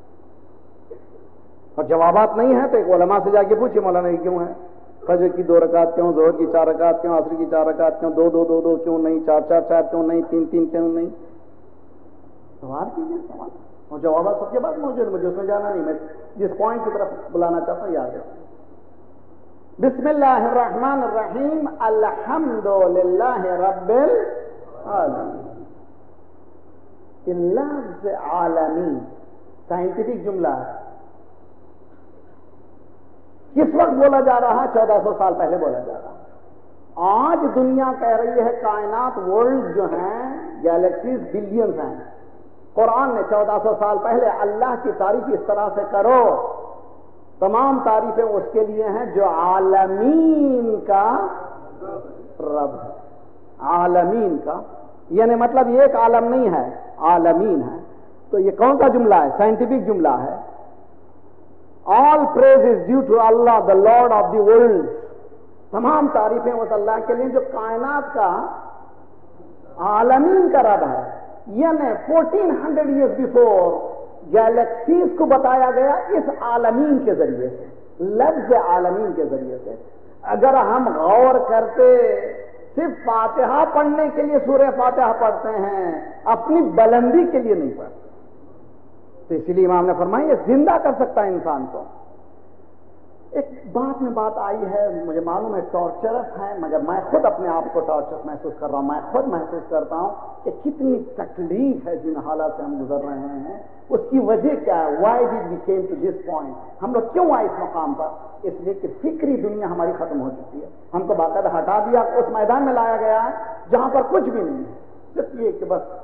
اور جوابات نہیں ہیں تو ایک علماء سے جا کے پوچھیے مولانا یہ کیوں ہے؟ فجر کی 2 رکعت کیوں؟ ظہر کی 4 رکعت کیوں؟ عصر کی 4 رکعت کیوں؟ 2 کیوں نہیں؟ 4 کیوں نہیں؟ 3 کیوں نہیں؟ سوال کیجیے سوال اور جوابات سب کے پاس موجود. مجھے اس میں جانا نہیں, میں جس پوائنٹ کی طرف بلانا چاہتا ہوں یاد رکھیں. بسم اللہ الرحمن الرحیم. الحمد للہ رب العالمین. یہ لفظ عالمین سائنٹیفک جملہ ہے. کس وقت بولا جا رہا ہے؟ 1400 سال پہلے بولا جا رہا ہے. آج دنیا کہہ رہی ہے کائنات ورلڈ جو ہیں, گیلیکسیز بلینز ہیں. قرآن نے 1400 سال پہلے اللہ کی تعریف اس طرح سے کرو, تمام تعریفیں اس کے لیے ہیں جو عالمین کا رب ہے. عالمین کا یعنی مطلب یہ ایک عالم نہیں ہے, عالمین ہے. تو یہ کون سا جملہ ہے؟ سائنٹیفک جملہ ہے. All praise is due to Allah, the Lord of the world. تمام تعریفیں اس اللہ کے لیے جو کائنات کا عالمین کا رب ہے. یعنی 1400 years before گیلیکسیز کو بتایا گیا اس عالمین کے ذریعے سے, لفظ عالمین کے ذریعے سے. اگر ہم غور کرتے, صرف فاتحہ پڑھنے کے لیے سورہ فاتحہ پڑھتے ہیں, اپنی بلندی کے لیے نہیں پڑھتے. تو اسی لیے امام نے فرمایا یہ زندہ کر سکتا ہے انسان کو. ایک بات میں بات آئی ہے, مجھے معلوم ہے ٹارچرس ہے, مگر میں خود اپنے آپ کو ٹارچرس محسوس کر رہا ہوں. میں خود محسوس کرتا ہوں کہ کتنی تکلیف ہے جن حالات سے ہم گزر رہے ہیں. اس کی وجہ کیا ہے؟ Why did we come to this point? ہم لوگ کیوں آئے اس مقام پر؟ اس لیے کہ فکری دنیا ہماری ختم ہو چکی ہے. ہم کو باقاعدہ ہٹا دیا, اس میدان میں لایا گیا ہے جہاں پر کچھ بھی نہیں ہے, صرف یہ کہ بس.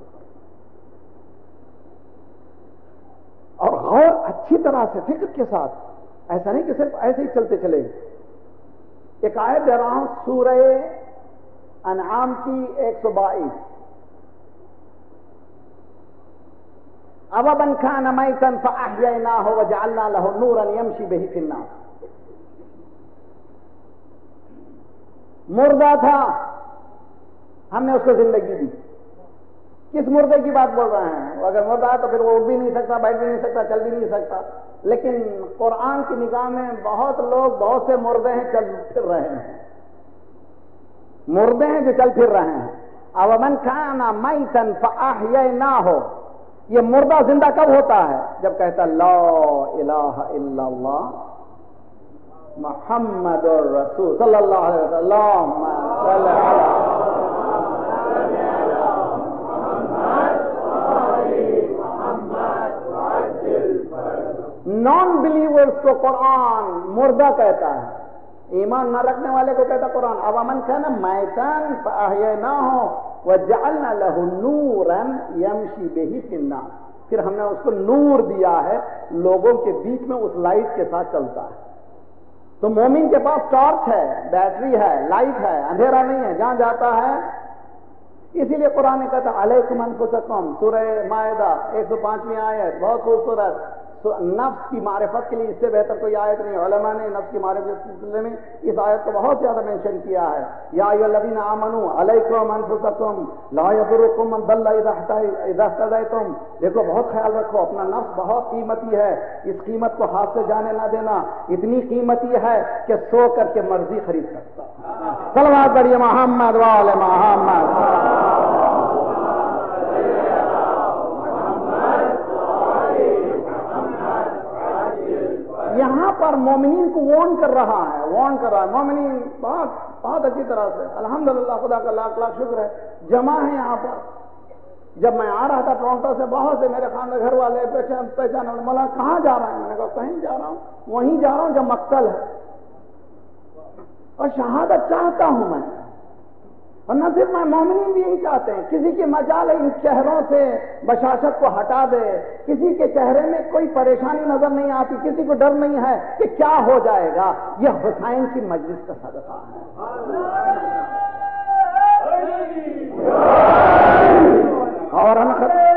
اور غور اچھی طرح سے فکر کے ساتھ, ایسا نہیں کہ صرف ایسے ہی چلتے چلے. ایک آیت دے رہا ہوں سورہ انعام کی 122. أَوَمَنْ كَانَ مَيْتًا فَأَحْيَيْنَاهُ وَجَعَلْنَا لَهُ نُورًا يَمْشِي بِهِ فِي النَّاسِ. مردہ تھا, ہم نے اس کو زندگی دی. کس مردے کی بات بول رہے ہیں؟ اگر مردہ ہے تو پھر وہ اٹھ بھی نہیں سکتا, بیٹھ بھی نہیں سکتا, چل بھی نہیں سکتا. لیکن قرآن کی نگاہ میں بہت لوگ, بہت سے مردے ہیں چل پھر رہے ہیں, مردے ہیں جو چل پھر رہے ہیں. أَوَمَنْ كَانَ مَيْتًا فَأَحْيَيْنَاهُ. یہ مردہ زندہ کب ہوتا ہے؟ جب کہتا لا الہ الا اللہ محمد الرسول صلی اللہ علیہ وسلم. نان بلیورز کو قرآن مردہ کہتا ہے, ایمان نہ رکھنے والے کو کہتا قرآن أَوَمَنْ كَانَ مَيْتًا فَأَحْيَيْنَاهُ وَجَعَلْنَا لَهُ نُورًا يَمْشِي بِهِ فِي النَّاسِ. پھر ہم نے اس کو نور دیا ہے, لوگوں کے بیچ میں اس لائٹ کے ساتھ چلتا ہے. تو مومن کے پاس ٹارچ ہے, بیٹری ہے, لائٹ ہے, اندھیرا نہیں ہے, جہاں جاتا ہے. اسی لیے قرآن نے کہتا علیکم انفسکم, سورہ مائدہ 105ویں آیت, بہت خوبصورت. نفس کی معرفت کے لیے اس سے بہتر کوئی آیت نہیں. علماء نے نفس کی معرفت کے سلسلے میں اس آیت کو بہت زیادہ مینشن کیا ہے. یا ایھا الذین آمنوا علیکم انفسکم لا یضرکم من ضل اذا اهتدیتم. دیکھو بہت خیال رکھو, اپنا نفس بہت قیمتی ہے, اس قیمت کو ہاتھ سے جانے نہ دینا. اتنی قیمتی ہے کہ سو کر کے مرضی خرید سکتا. صلوات پڑھیے محمد و آل محمد. یہاں پر مومنین کو وارن کر رہا ہے, مومنین بہت اچھی طرح سے الحمدللہ, خدا کا لاکھ لاکھ شکر ہے, جمع ہے یہاں پر. جب میں آ رہا تھا ٹورنٹو سے, بہت سے میرے خاندان گھر والے پہچان, مولا کہاں جا رہا ہے؟ میں نے کہا کہیں جا رہا ہوں, وہیں جا رہا ہوں جب مقتل ہے, اور شہادت چاہتا ہوں میں. اور نہ صرف میں, مومنین بھی یہی چاہتے ہیں. کسی کے مجال ان چہروں سے بشاشت کو ہٹا دے, کسی کے چہرے میں کوئی پریشانی نظر نہیں آتی, کسی کو ڈر نہیں ہے کہ کیا ہو جائے گا. یہ حسین کی مجلس کا صدقہ ہے. اور ہم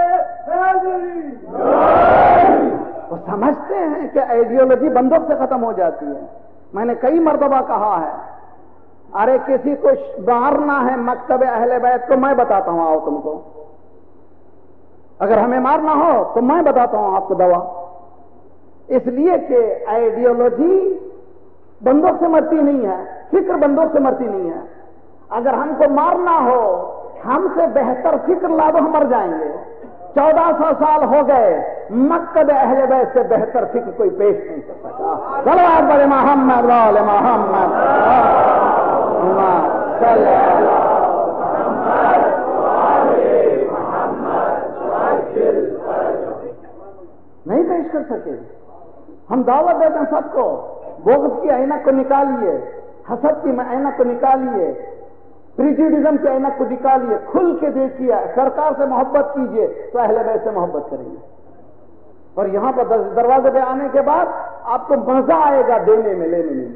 وہ سمجھتے ہیں کہ آئیڈیالوجی بندوق سے ختم ہو جاتی ہے. میں نے کئی مرتبہ کہا ہے, ارے کسی کو مارنا ہے مکتب اہل بیت کو, میں بتاتا ہوں, آؤ تم کو. اگر ہمیں مارنا ہو تو میں بتاتا ہوں آپ کو دوا. اس لیے کہ آئیڈیالوجی بندوق سے مرتی نہیں ہے, فکر بندوق سے مرتی نہیں ہے. اگر ہم کو مارنا ہو, ہم سے بہتر فکر لا دو, ہم مر جائیں گے. 1400 سال ہو گئے، مقصد اہل بیت سے بہتر فکر کوئی پیش نہیں کر سکا۔ صلوات بڑے محمد وآل محمد، صلی اللہ نہیں پیش کر سکے۔ ہم دعوت دیتے ہیں سب کو، بغض کی عینک کو نکالیے، حسد کی عینک کو نکالیے، پریجوڈزم کے عینک کو نکالیے، کھل کے دیکھیے، سرکار سے محبت کیجیے تو اہل بیت سے محبت کریں گے۔ اور یہاں پر دروازے پہ آنے کے بعد آپ کو مزہ آئے گا دینے میں، لینے میں،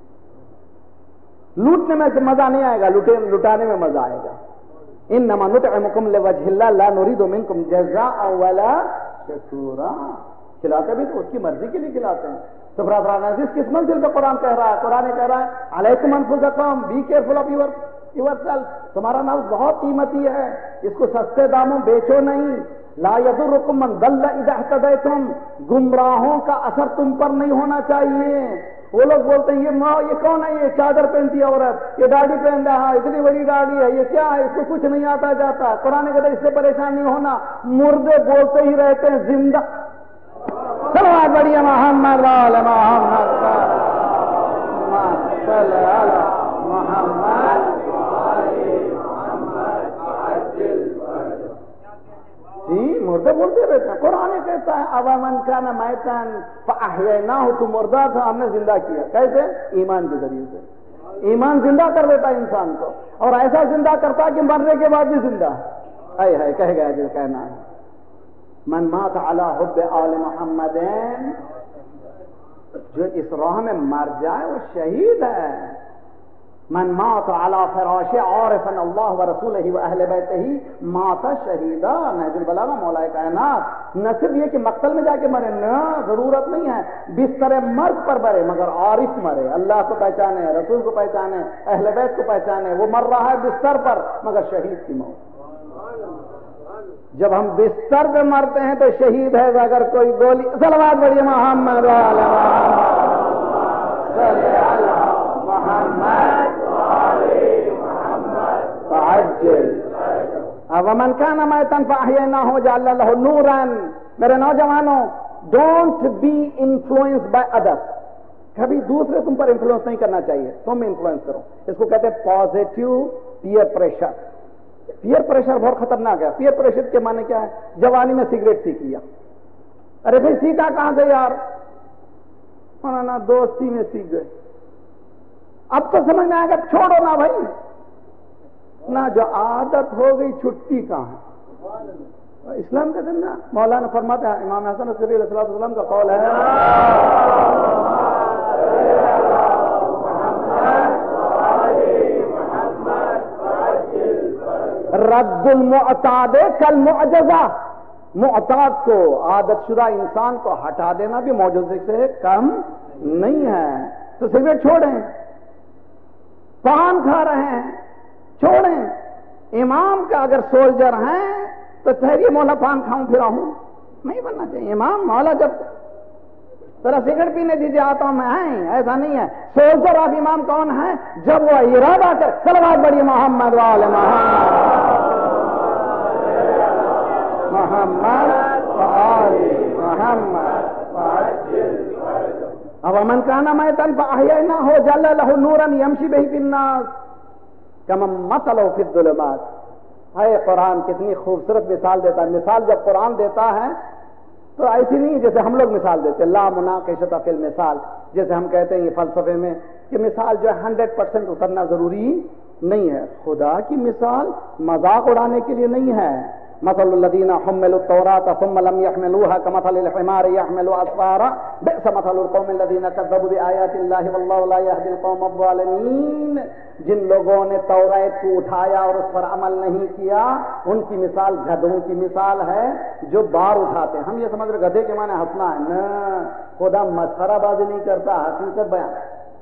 لوٹنے میں سے مزہ نہیں آئے گا، لٹانے میں مزہ آئے گا۔ انما نطعمکم لوجہ اللہ لا نرید منکم جزاء ولا شکورا۔ کھلاتے بھی تو اس کی مرضی کے لیے کھلاتے ہیں۔ تو برادران عزیز، کس منزل پہ قرآن کہہ رہا ہے؟ قرآن کہہ رہا ہے علیکم انفسکم، be careful of yourself. تمہارا نفس بہت قیمتی ہے، اس کو سستے داموں بیچو نہیں۔ لا یضرکم من ضل اذا اہتدیتم، گمراہوں کا اثر تم پر نہیں ہونا چاہیے۔ وہ لوگ بولتے ہیں یہ کون ہے، یہ چادر پہنتی ہے عورت، یہ داڑھی پہن رہا ہے، اتنی بڑی داڑھی ہے، یہ کیا ہے، اس کو کچھ نہیں آتا جاتا۔ قرآن کہتا ہے اس سے پریشان نہیں ہونا، مردے بولتے ہی رہتے ہیں، زندہ صلوات بڑھیا محمد وآل محمد، صلی علی محمد۔ جی مردے بولتے رہتے ہیں۔ قرآن کہتا ہے اوامن کان میتن فاحییناہ، تو مردہ تھا ہم نے زندہ کیا۔ کیسے؟ ایمان کے ذریعے سے۔ ایمان زندہ کر دیتا ہے انسان کو، اور ایسا زندہ کرتا کہ مرنے کے بعد بھی زندہ ہے۔ ہے کہہ گیا جو کہنا ہے، من مات علی حب آل محمد، جو اس راہ میں مر جائے وہ شہید ہے۔ من مات علی فراش عارفا اللہ ورسولہ واہل بیتہ مات شہیدا۔ نہج البلاغہ مولا کائنات، نہ صرف یہ کہ مقتل میں جا کے مرے، نہ، ضرورت نہیں ہے، بستر مرگ پر مرے مگر عارف مرے، اللہ کو پہچانے، رسول کو پہچانے، اہل بیت کو پہچانے۔ وہ مر رہا ہے بستر پر مگر شہید کی موت۔ جب ہم بستر پہ مرتے ہیں تو شہید ہے، اگر کوئی گولی۔ صلوات بڑھیے محمد وعلی محمد، صلی علی محمد فعجل۔ ومن کان میتا فاحییناہ وجعلنا لہ نورا۔ میرے نوجوانوں، don't be influenced by others. کبھی دوسرے تم پر انفلوئنس نہیں کرنا چاہیے، تم انفلوئنس کرو۔ اس کو کہتے ہیں positive peer pressure. Peer pressure بہت خطرناک ہے۔ پیئر پریشر کے معنی کیا ہے؟ جوانی میں سگریٹ سیکھ لیا، ارے بھائی سیکھا کہاں سے یار؟ مولانا دوستی میں سیکھ گئے، اب تو سمجھ میں آئے گا چھوڑو نا بھائی، نہ جو عادت ہو گئی چھٹی کہاں ہے؟ اسلام کا ذمہ مولانا فرماتے ہیں، امام حسن علیہ السلام کا قول ہے، رد المعتاد کالمعجزہ، معتاد کو، عادت شدہ انسان کو ہٹا دینا بھی معجزے سے کم نہیں ہے۔ تو سگریٹ چھوڑیں، پان کھا رہے ہیں چھوڑیں۔ امام کا اگر سولجر ہیں تو ٹھہریے، مولا پان کھاؤں پھر آؤں، نہیں بننا چاہیے۔ امام مولا جب ذرا سگریٹ پینے دیجیے آتا ہوں میں، آئیں، ایسا نہیں ہے۔ سولجر آف امام کون ہے؟ جب وہ ارادہ کر۔ صلوات بڑی محمد وآل محمد، محمد وآل محمد۔ ومن کان میتا فاحییناہ وجعلنا لہ نورا یمشی بہ فی الناس کمن مثلہ فی الظلمات۔ ہے قرآن کتنی خوبصورت مثال دیتا ہے۔ مثال جب قرآن دیتا ہے تو ایسی نہیں جیسے ہم لوگ مثال دیتے، لا مناقشۃ فی المثال، جیسے ہم کہتے ہیں یہ فلسفے میں کہ مثال جو ہے 100% اترنا ضروری نہیں ہے۔ خدا کی مثال مذاق اڑانے کے لیے نہیں ہے۔ مثل الذین حملوا التوراة ثم لم يحملوها كمثل الحمار يحمل اسفارا بئس مثل القوم الذین كذبوا بآیات اللہ واللہ لا يهدی القوم الظالمین۔ جن لوگوں نے توریت کو اٹھایا اور اس پر عمل نہیں کیا، ان کی مثال گدھوں کی مثال ہے جو بار اٹھاتے ہیں۔ ہم یہ سمجھ رہے گدھے کے معنی ہنسنا ہے، نہ، خدا مسخرہ بازی نہیں کرتا، حقیقت بیان،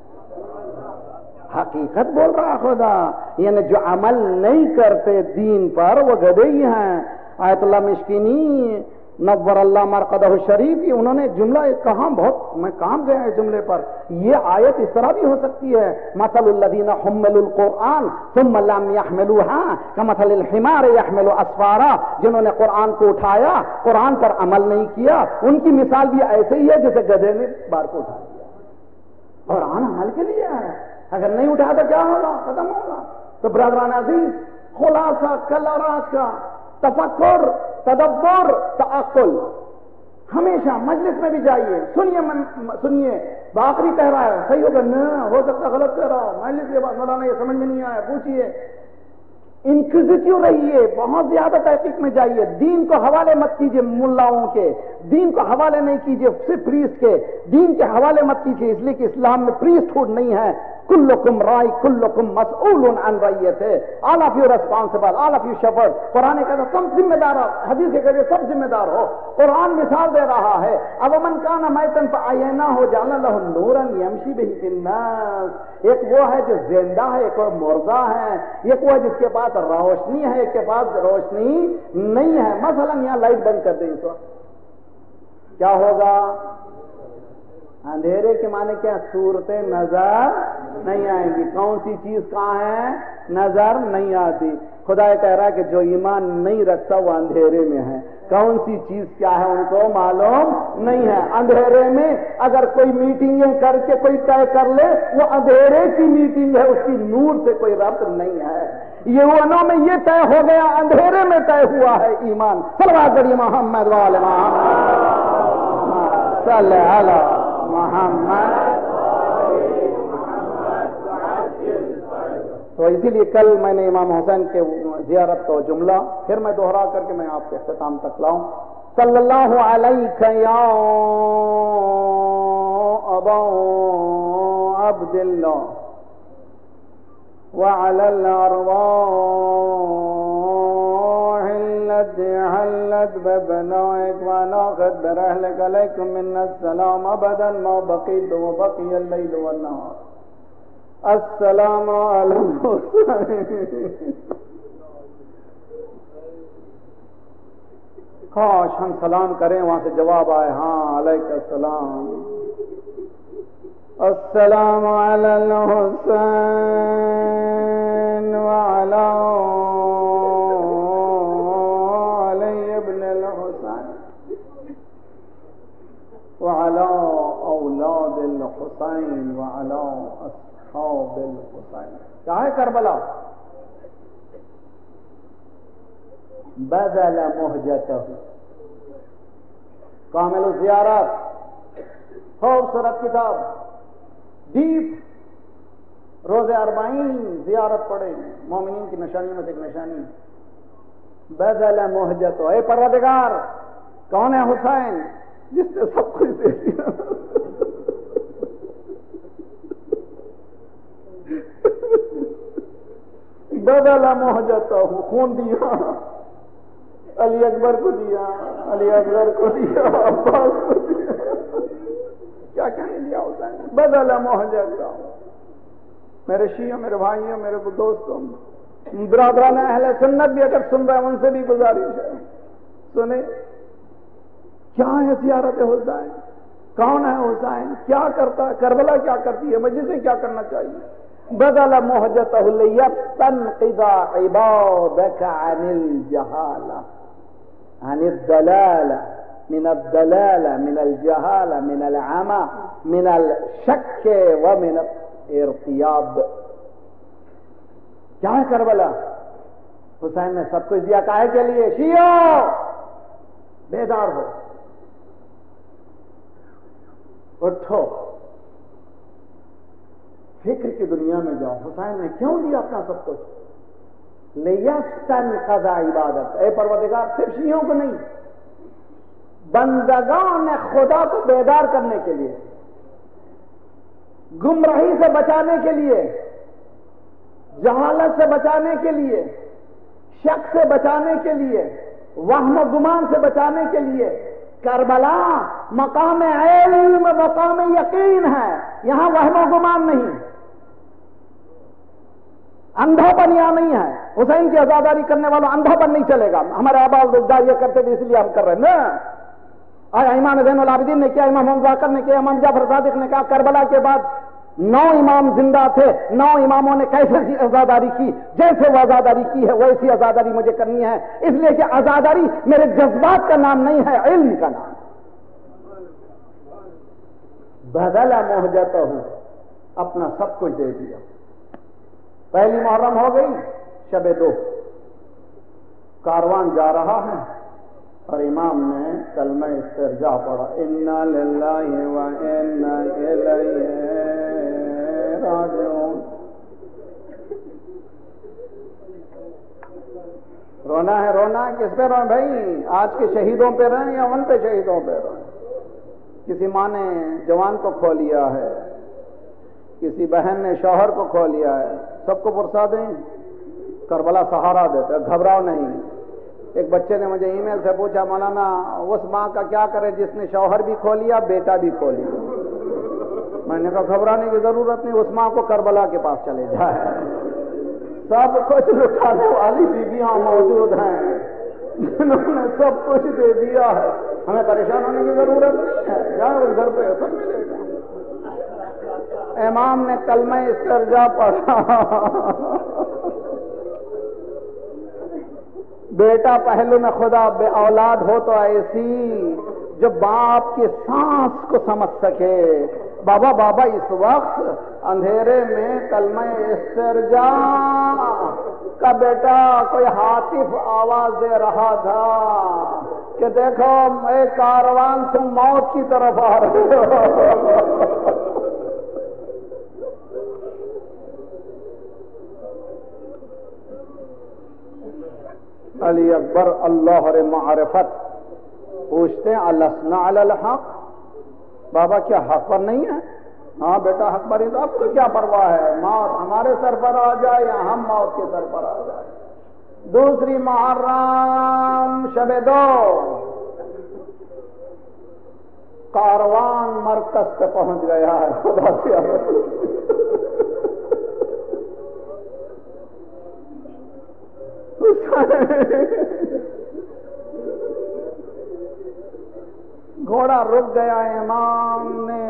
حقیقت بول رہا خدا۔ یعنی جو عمل نہیں کرتے دین پر وہ گدھے ہی ہیں۔ آیت اللہ مشکینی نور اللہ مرقدہ شریف، یہ انہوں نے جملہ کہاں بہت میں کام گیا ہے جملے پر. یہ آیت اس طرح بھی ہو سکتی ہے، مثل الذین حملوا القرآن ثم لم يحملوها كمثل الحمار يحمل اسفارا. جنہوں نے قرآن کو اٹھایا، قرآن پر عمل نہیں کیا، ان کی مثال بھی ایسے ہی ہے جیسے گدھے نے بار کو اٹھا لیا. قرآن عمل کے لیے ہے، اگر نہیں اٹھا تو کیا ہوگا؟ ختم ہوگا. تو برادران عزیز، خلاصہ کل اور آج کا تفکر، تدبر، تعقل. ہمیشہ مجلس میں بھی جائیے، سنیے باقری کہہ رہا ہے صحیح ہوگا، نہ ہو سکتا غلط کہہ رہا ہو، مجلس کے بعد مولانا یہ سمجھ میں نہیں آیا پوچھیے. انکوزیٹو رہیے، بہت زیادہ تحقیق میں جائیے. دین کو حوالے مت کیجیے ملاؤں کے، دین کو حوالے نہیں کیجیے صرف پریسٹ کے، دین کے حوالے مت کیجیے، اس لیے کہ اسلام میں پریسٹ ہوڈ نہیں ہے. کلکم رائی کلکم مسئول عن رعیتہ. All of you responsible, all of you shepherd. قرآن کہتا ہے سب ذمہ دار ہو، حدیث کے کہتے سب ذمہ دار ہو. قرآن مثال دے رہا ہے، اب من کان میتا فاحییناہ جعلنا لہ نورا یمشی بہ فی الناس. ایک وہ ہے جو زندہ ہے، ایک اور مردہ ہے. ایک وہ ہے جس کے پاس روشنی ہے، ایک کے پاس روشنی نہیں ہے. مثلا یہاں لائٹ بند کر دیں اس وقت، کیا ہوگا؟ اندھیرے کے معنی کیا؟ صورتیں نظر نہیں آئیں گی. کون سی چیز کہاں ہے؟ نظر نہیں آتی. خدا یہ کہہ رہا ہے کہ جو ایمان نہیں رکھتا وہ اندھیرے میں ہے. کون سی چیز کیا ہے ان کو معلوم نہیں ہے. اندھیرے میں اگر کوئی میٹنگیں کر کے کوئی طے کر لے، وہ اندھیرے کی میٹنگ ہے، اس کی نور سے کوئی ربط نہیں ہے. یہ انہوں میں یہ طے ہو گیا، اندھیرے میں طے ہوا ہے ایمان. صلوات پڑھیے محمد وآل محمد صلی علی محمد. تو اسی لیے کل میں نے امام حسین کے زیارت کا جملہ پھر میں دوہرا کر کے میں آپ کے اختتام تک لاؤں. صلی اللہ علیہ یا ابا عبد اللہ وعلی الارواح التي حلت ببنائك وناخذ برحلك عليكم من السلام ابدا ما بقيت وبقي الليل والنهار. السلام علیکم. کاش ہم سلام کریں وہاں سے جواب آئے ہاں علیک السلام. السلام علی الحسین وعلی علی ابن الحسین وعلی اولاد الحسین وعلی اصحاب الحسین. کیا ہے کربلا؟ بذل مہجتہ. کامل الزیارت، خوبصورت کتاب، ڈیپ روز 40 زیارت پڑھیں، مومنین کی نشانیوں میں سے ایک نشانی. بذل مہجتہ. اے پروردگار، کون ہے حسین جس نے سب کچھ دے دیا؟ بذل مہجتہ، خون دیا، علی اکبر کو دیا، علی اصغر کو دیا، عباس کو دیا، کیا کہنے دیا حسین؟ بذل مہجتہ. میرے شیعوں، میرے بھائیوں، میرے دوستوں، برادران اہل سنت بھی اگر سن رہے ہیں ان سے بھی گزارش ہے سنیں. کیا ہے زیارت حسین؟ کون ہے حسین؟ کیا کرتا ہے؟ کربلا کیا کرتی ہے؟ مجلسیں کیا کرنا چاہیے؟ بذل مہجتہ لیستنقذ عبادک عن الجہالہ، عن الضلالہ، من الضلالہ، من الجہالہ، من العمى، من الشک ومن الارتیاب. کیا ہے کربلا؟ حسین نے سب کچھ دیا. کاہے کے لیے؟ شیعو بیدار ہو، اٹھو، فکر کی دنیا میں جاؤ. حسین نے کیوں دیا اپنا سب کچھ؟ لیستنقذ عبادت. اے پروردگار، صرف شیعوں کو نہیں، بندگان خدا کو بیدار کرنے کے لیے، گمراہی سے بچانے کے لیے، جہالت سے بچانے کے لیے، شک سے بچانے کے لیے، وہم و گمان سے بچانے کے لیے. کربلا مقام علم، مقام یقین ہے، یہاں وہم و گمان نہیں، اندھا پن یہاں نہیں ہے. حسین کی عزاداری کرنے والا اندھا بن نہیں چلے گا. ہمارے آبا اجداد یہ کرتے تھے اس لیے ہم کر رہے ہیں نا. آیا امام زین العابدین نے کیا, امام محمد باقر نے کیا, امام جعفر صادق نے کہا. کربلا کے بعد 9 امام زندہ تھے, 9 اماموں نے کیسے عزاداری کی, جیسے وہ عزاداری کی ہے ویسی عزاداری مجھے کرنی ہے. اس لیے کہ عزاداری میرے جذبات کا نام نہیں ہے, علم کا نام. بدل مہجتہ, اپنا سب کچھ دے دیا. پہلی محرم ہو گئی, شب 2, کاروان جا رہا ہے اور امام نے کلمہ استرجاع پڑھا, انا للہ و انا الیہ راجعون. رونا ہے, رونا ہے. کس پہ روئیں بھائی؟ آج کے شہیدوں پہ رہیں یا ان پہ شہیدوں پہ رہیں؟ کسی ماں نے جوان کو کھو لیا ہے, کسی بہن نے شوہر کو کھو لیا ہے. سب کو پرسا دیں, کربلا سہارا دیتا ہے, گھبراؤ نہیں. ایک بچے نے مجھے ای میل سے پوچھا, مولانا اس ماں کا کیا کرے جس نے شوہر بھی کھو لیا, بیٹا بھی کھو لیا. میں نے کہا گھبرانے کی ضرورت نہیں, اس ماں کو کربلا کے پاس چلے جائے. سب کچھ لٹانے والی بیویاں موجود ہیں جنہوں نے سب کچھ دے دیا ہے. ہمیں پریشان ہونے کی ضرورت نہیں ہے, جائیں اس گھر پہ سب ملے گا. امام نے کلمہ استرجاع پڑھا. بیٹا پہلو میں خدا, بے اولاد ہو تو ایسی جو باپ کی سانس کو سمجھ سکے. بابا بابا اس وقت اندھیرے میں کلمہ استرجاع کا بیٹا کوئی ہاتف آواز دے رہا تھا کہ دیکھو اے کاروان تم موت کی طرف آ رہے ہو. علی اکبر اللہ معرفت پوچھتے ہیں, السنا علی الحق, بابا کیا حق پر نہیں ہے؟ ہاں بیٹا حق پر ہی. تو اب تو کیا پرواہ ہے, موت ہمارے سر پر آ جائے یا ہم موت کے سر پر آ جائے. دوسری محرم شب 2, کاروان مرکز پہ پہنچ گیا ہے. خدا سے گھوڑا رک گیا. امام نے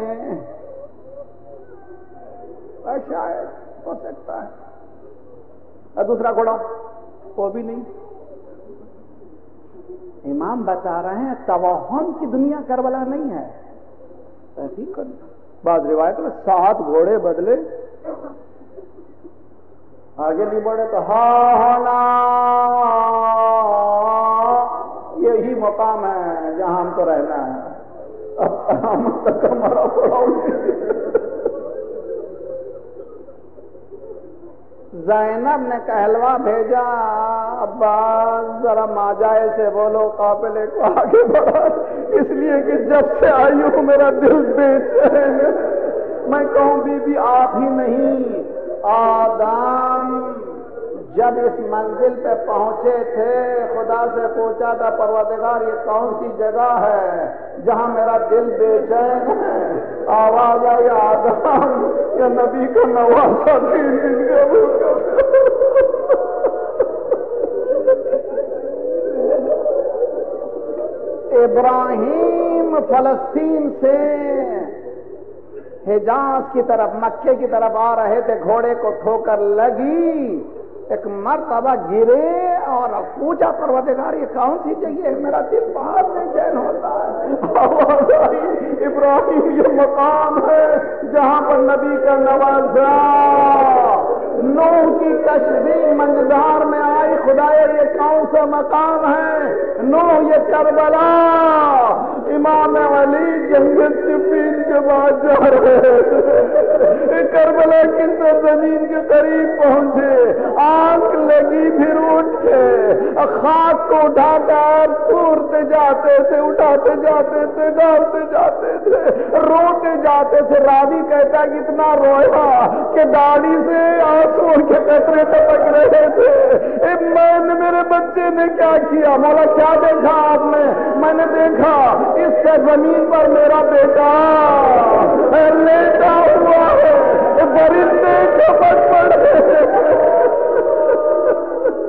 شاید ہو سکتا ہے, اور دوسرا گھوڑا وہ بھی نہیں. امام بتا رہے ہیں توہم کی دنیا کربلا نہیں ہے. تحقیق کرنا, بعض روایت میں 7 گھوڑے بدلے, آگے نہیں بڑھے تو ہاں ہونا یہی مقام ہے جہاں ہم کو رہنا ہے. اب تک ہمارا پڑا. زینب نے کہلوا بھیجا, عباس ذرا ماجائے سے بولو قافلے کو آگے بڑھا, اس لیے کہ جب سے آئی ہوں میرا دل بے چین. میں کہوں بی بی آپ ہی نہیں, آدم جب اس منزل پہ پہنچے تھے خدا سے پوچھا تھا پروردگار یہ کون سی جگہ ہے جہاں میرا دل بے چین ہے. آواز آئی آدم یا نبی کا نواسا 3 دن کے بھوکا. ابراہیم فلسطین سے حجاز کی طرف مکے کی طرف آ رہے تھے, گھوڑے کو ٹھوکر لگی. ایک مرتبہ گرے اور پوچھا پروردگار یہ کون سی جگہ ہے, میرا دل بہت بے چین ہوتا ہے. ابراہیم یہ مقام ہے جہاں پر نبی کا نوازا. نوح کی کشتی منجدار میں آئی, خدایا یہ کون سا مقام ہے؟ نوح یہ کربلا. امام علی جنگ صفین کے بعد جا رہے کربلا کی سرزمین کے قریب پہنچے, آنکھ لگی پھر اٹھے, خاک کو اٹھاتا پورتے جاتے تھے, اٹھاتے جاتے تھے, ڈالتے جاتے تھے, روتے جاتے تھے. راوی کہتا ہے کتنا رویا کہ داڑھی سے آنسو کے قطرے ٹپک رہے تھے. میرے بچے نے کیا کیا؟ مولا کیا دیکھا آپ نے؟ میں نے دیکھا اس سے زمین پر میرا بیٹا لیٹا ہوا ہے, درندے چپٹ پڑ رہے.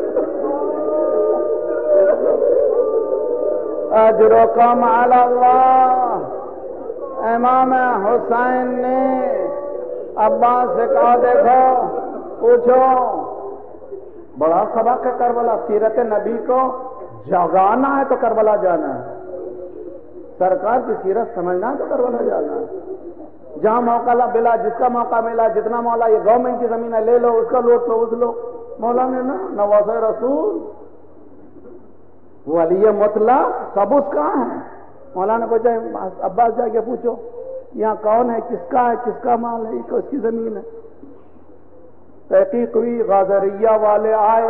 अजरुकुम अल्लाह। इमाम हुसैन ने अब्बास से कहा, देखो पूछो, बड़ा सबक है करबला, सीरत नबी को जगाना है तो करबला जाना है, सरकार की सीरत समझना है तो करबला जाना है। जहां मौका मिला, जिसका मौका मिला, जितना मौला, ये गवर्नमेंट की जमीन है, ले लो, उसका लूट लो, उस लो। मौला ने ना नवाज़े रसूल, वली मुतला सब उसका है। मौला ने पूछा, अब्बास जाके पूछो यहाँ कौन है, किसका माल है, किसकी जमीन है। तहकीक हुई, गाजरिया वाले आए,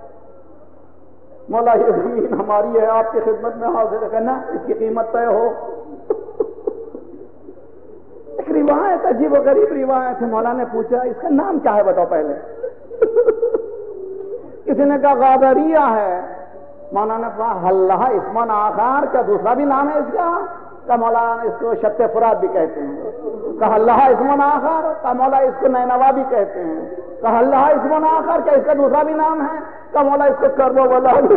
मौला ये जमीन हमारी है, आपकी खिदमत में हाजिर है, कहना इसकी कीमत तय हो। एक रिवायत, अजीब व गरीब रिवायत है। मौला ने पूछा, इसका नाम क्या है बताओ पहले। किसी ने कहा गाजरिया है। मौला ने कहा हल्ला इस्मान आखार, क्या दूसरा भी नाम है इसका? का मौला इसको शत्ते फुरात भी कहते हैं। कहा अल्लाह इस्मान आखर, का मौला इसको नैनवा भी कहते हैं। कहा अल्लाह इस्मान आखर, क्या इसका दूसरा भी नाम है? का मौला इसको करबो वाला भी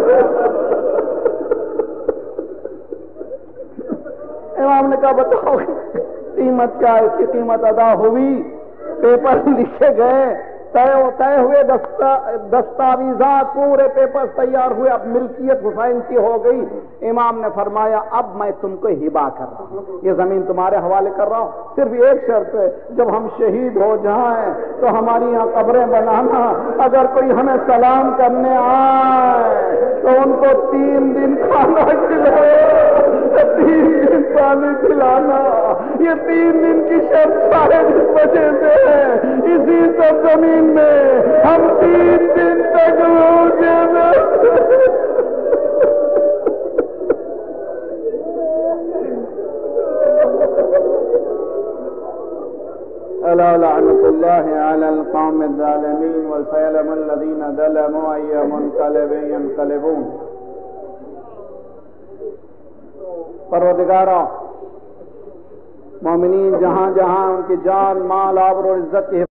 इमाम ने कहा बताओ कीमत क्या है? इसकी कीमत अदा हुई, पेपर लिखे गए, तय हुए, दस्तावेजात पूरे पेपर्स तैयार हुए, अब मिल्कियत हुसैन की हो गई। इमाम ने फरमाया अब मैं तुमको हिबा कर रहा हूं, ये जमीन तुम्हारे हवाले कर रहा हूं, सिर्फ एक शर्त है, जब हम शहीद हो जाएं तो हमारी यहाँ कब्रें बनाना, अगर कोई हमें सलाम करने आए तो उनको 3 दिन खाना खिलाए, 3 दिन पानी खिलाना। ये 3 दिन की शर्त शायद इस वजह से है, इसी सब जमीन में हम 3 दिन तक रोजे अला लअनतुल्लाहि अलल कौमिज़ ज़ालिमीन व सयअलमुल लज़ीना ज़लमू अय्या मुनक़लिबिन यनक़लिबून। परवरदिगारा, मोमिनीन जहां जहां उनकी जान, माल, आबरू और इज्जत की